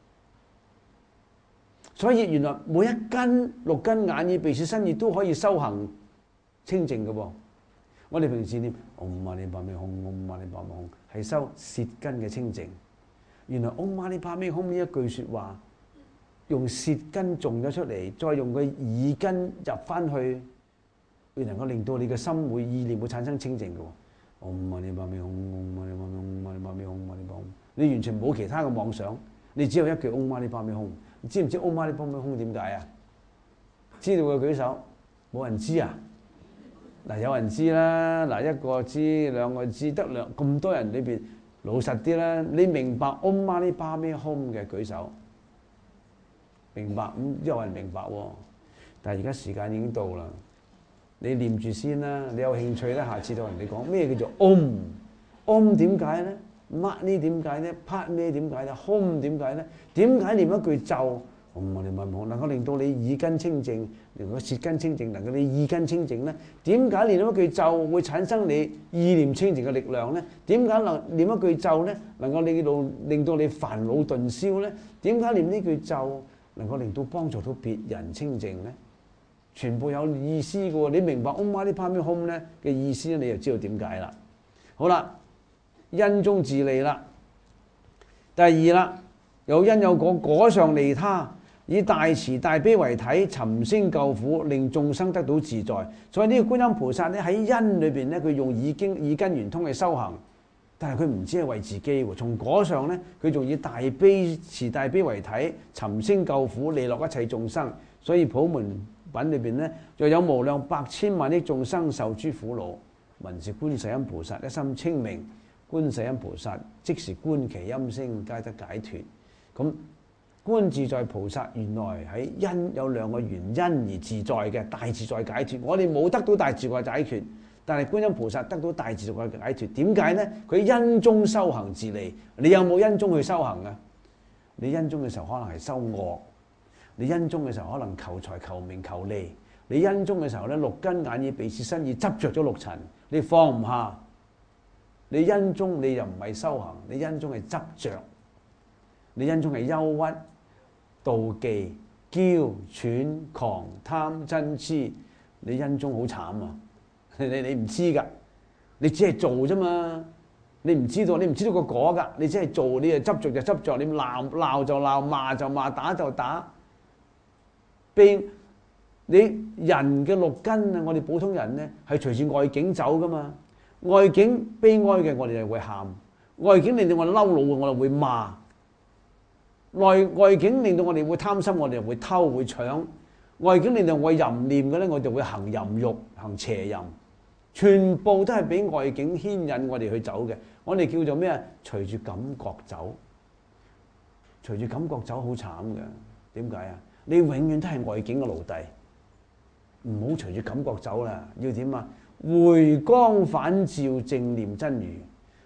所以原來每一根六根眼耳鼻舌身意都可以修行清淨嘅喎。我哋平時念唵嘛呢叭咪吽，唵嘛呢叭咪吽，係修舌根嘅清淨。原來唵嘛呢叭咪吽呢一句説話，用舌根種咗出嚟，再用個耳根入翻去，會能夠令到你嘅心會意念會產生清淨嘅喎。唵嘛呢叭咪吽，唵嘛呢叭咪吽，唵嘛呢叭咪吽，唵嘛呢叭咪吽，你完全冇其他嘅妄想，你只有一句唵嘛呢叭咪吽。你知唔知唵嘛呢叭咪吽點解啊？知道嘅舉手，冇人知啊？嗱，有人知啦，嗱，一個知，兩個知，得兩咁多人裏邊老實啲啦。你明白唵嘛呢叭咪吽嘅舉手，明白咁、嗯、有人明白喎。但係而家時間已經到啦，你念住先啦。你有興趣咧，下次同人哋講咩叫做唵？唵點解咧？乜呢點解咧？啪咩點解咧？吽點解咧？點解念一句咒？唵嘛呢叭咪吽能夠令到你耳根清淨，令到舌根清淨，能夠你耳根清淨咧？點解念一句咒會產生你意念清淨嘅力量咧？點解能念一句咒咧，能夠令到令到你煩惱頓消咧？點解念呢句咒能夠令到幫助到別人清淨咧？全部有意思嘅喎。你明白唵嘛呢叭咪吽咧嘅意思咧，你就知道點解啦。好啦，因中自利啦。第二啦，有因有果，果上利他。以大慈大悲為體，尋聲救苦，令眾生得到自在。所以呢個觀音菩薩咧喺因裏邊咧，佢用耳經耳根圓通去修行，但係佢唔止係為自己喎。從果上咧，佢仲以大悲慈大悲為體，尋聲救苦，利樂一切眾生。所以普門品裏邊咧，就有無量百千萬億眾生受諸苦惱。聞是觀世音菩薩一心稱名，觀世音菩薩即時觀其音聲，皆得解脫。咁觀自在菩薩原來喺因有兩個原因而自在嘅大自在解脫。我哋冇得到大自在解脫，但係觀音菩薩得到大自在嘅解脫。點解呢？佢因中修行自利。你有冇因中去修行啊？你因中嘅時候可能係修惡，你因中嘅時候可能求財求名求利。你因中嘅時候咧，六根眼耳鼻舌身意執着咗六塵，你放唔下。你因中你又唔係修行，你因中係執着，你因中係憂鬱、妒忌、驕、喘、狂、貪、嗔、痴，你因中好慘啊！你你你唔知㗎，你只係做啫嘛，你唔知道，你唔知道個果㗎，你只係做，你就執着就執着，你鬧鬧就鬧，罵就罵，打就打。並你人嘅六根啊，我哋普通人咧係隨住外境走㗎嘛，外境悲哀嘅我哋就會喊，外境令到我哋嬲怒嘅我哋會罵。內外境令到我哋會貪心，我哋就會偷會搶；外境令到我淫念嘅咧，我就會行淫慾、行邪淫。全部都係俾外境牽引我哋去走嘅。我哋叫做咩啊？隨住感覺走，隨住感覺走好慘嘅。點解啊？你永遠都係外境嘅奴隸，唔好隨住感覺走啦。要點啊？回光返照，正念真如。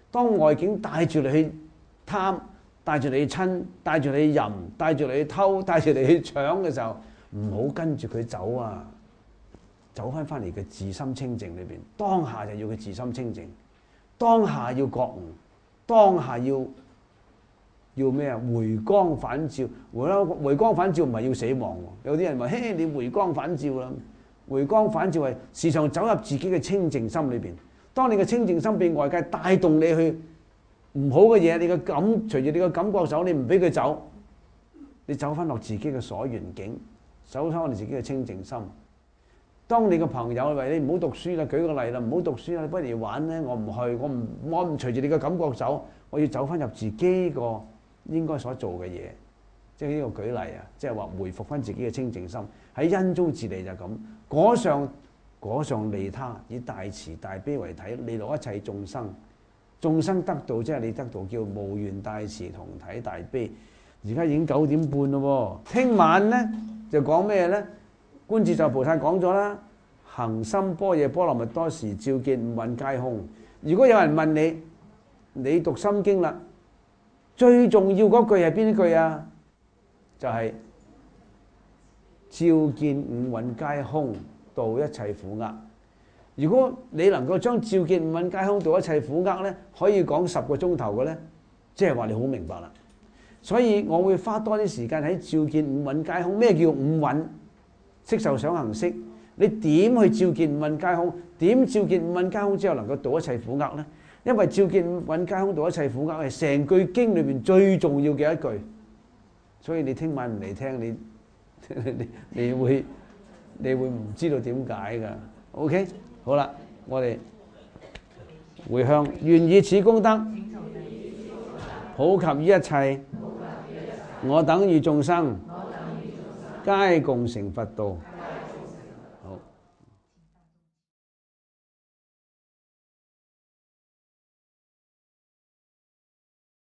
當外境帶住你去貪，帶住你去親，帶住你去淫，帶住你去偷，帶住你去搶嘅時候，唔好跟住佢走啊！走翻翻嚟嘅自心清淨裏邊，當下就要佢自心清淨，當下要覺悟，當下要要咩啊？回光返照，回啦回光返照唔係要死亡喎。有啲人話：嘿，你回光返照啦！回光返照係時常走入自己嘅清淨心裏邊。當你嘅清淨心被外界帶動你去唔好嘅嘢，你嘅感隨住你嘅感覺走，你唔俾佢走，你走翻落自己嘅所緣境，走翻我哋自己嘅清淨心。當你個朋友話你唔好讀書啦，舉個例啦，唔好讀書啦，你不如玩咧，我唔去，我唔我唔隨住你嘅感覺走，我要走翻入自己個應該所做嘅嘢，即係呢個舉例啊，即係話回復翻自己嘅清淨心，喺因中自利就咁，果上果上利他，以大慈大悲為體，利樂一切眾生，眾生得道即係你得道，叫無緣大慈同體大悲。而家已經九點半咯喎，聽晚咧就講咩咧？觀自在菩薩講咗啦，行深般若波羅蜜多時，照見五蘊皆空。如果有人問你，你讀心經啦，最重要嗰句係邊一句啊？就係、是、照見五蘊皆空，度一切苦厄。如果你能夠將照見五蘊皆空，度一切苦厄咧，可以講十個鐘頭嘅咧，即係話你好明白啦。所以我會花多啲時間喺照見五蘊皆空。咩叫五蘊？色受想行識，你點去照見五蘊皆空？點照見五蘊皆空之後能夠度一切苦厄呢？因為照見五蘊皆空度一切苦厄係成句經裏邊最重要嘅一句，所以你聽晚唔嚟聽，你你你會你會唔知道點解㗎 ？OK， 好啦，我哋回向，願以此功德普及於一切，我等與眾生皆共成佛道。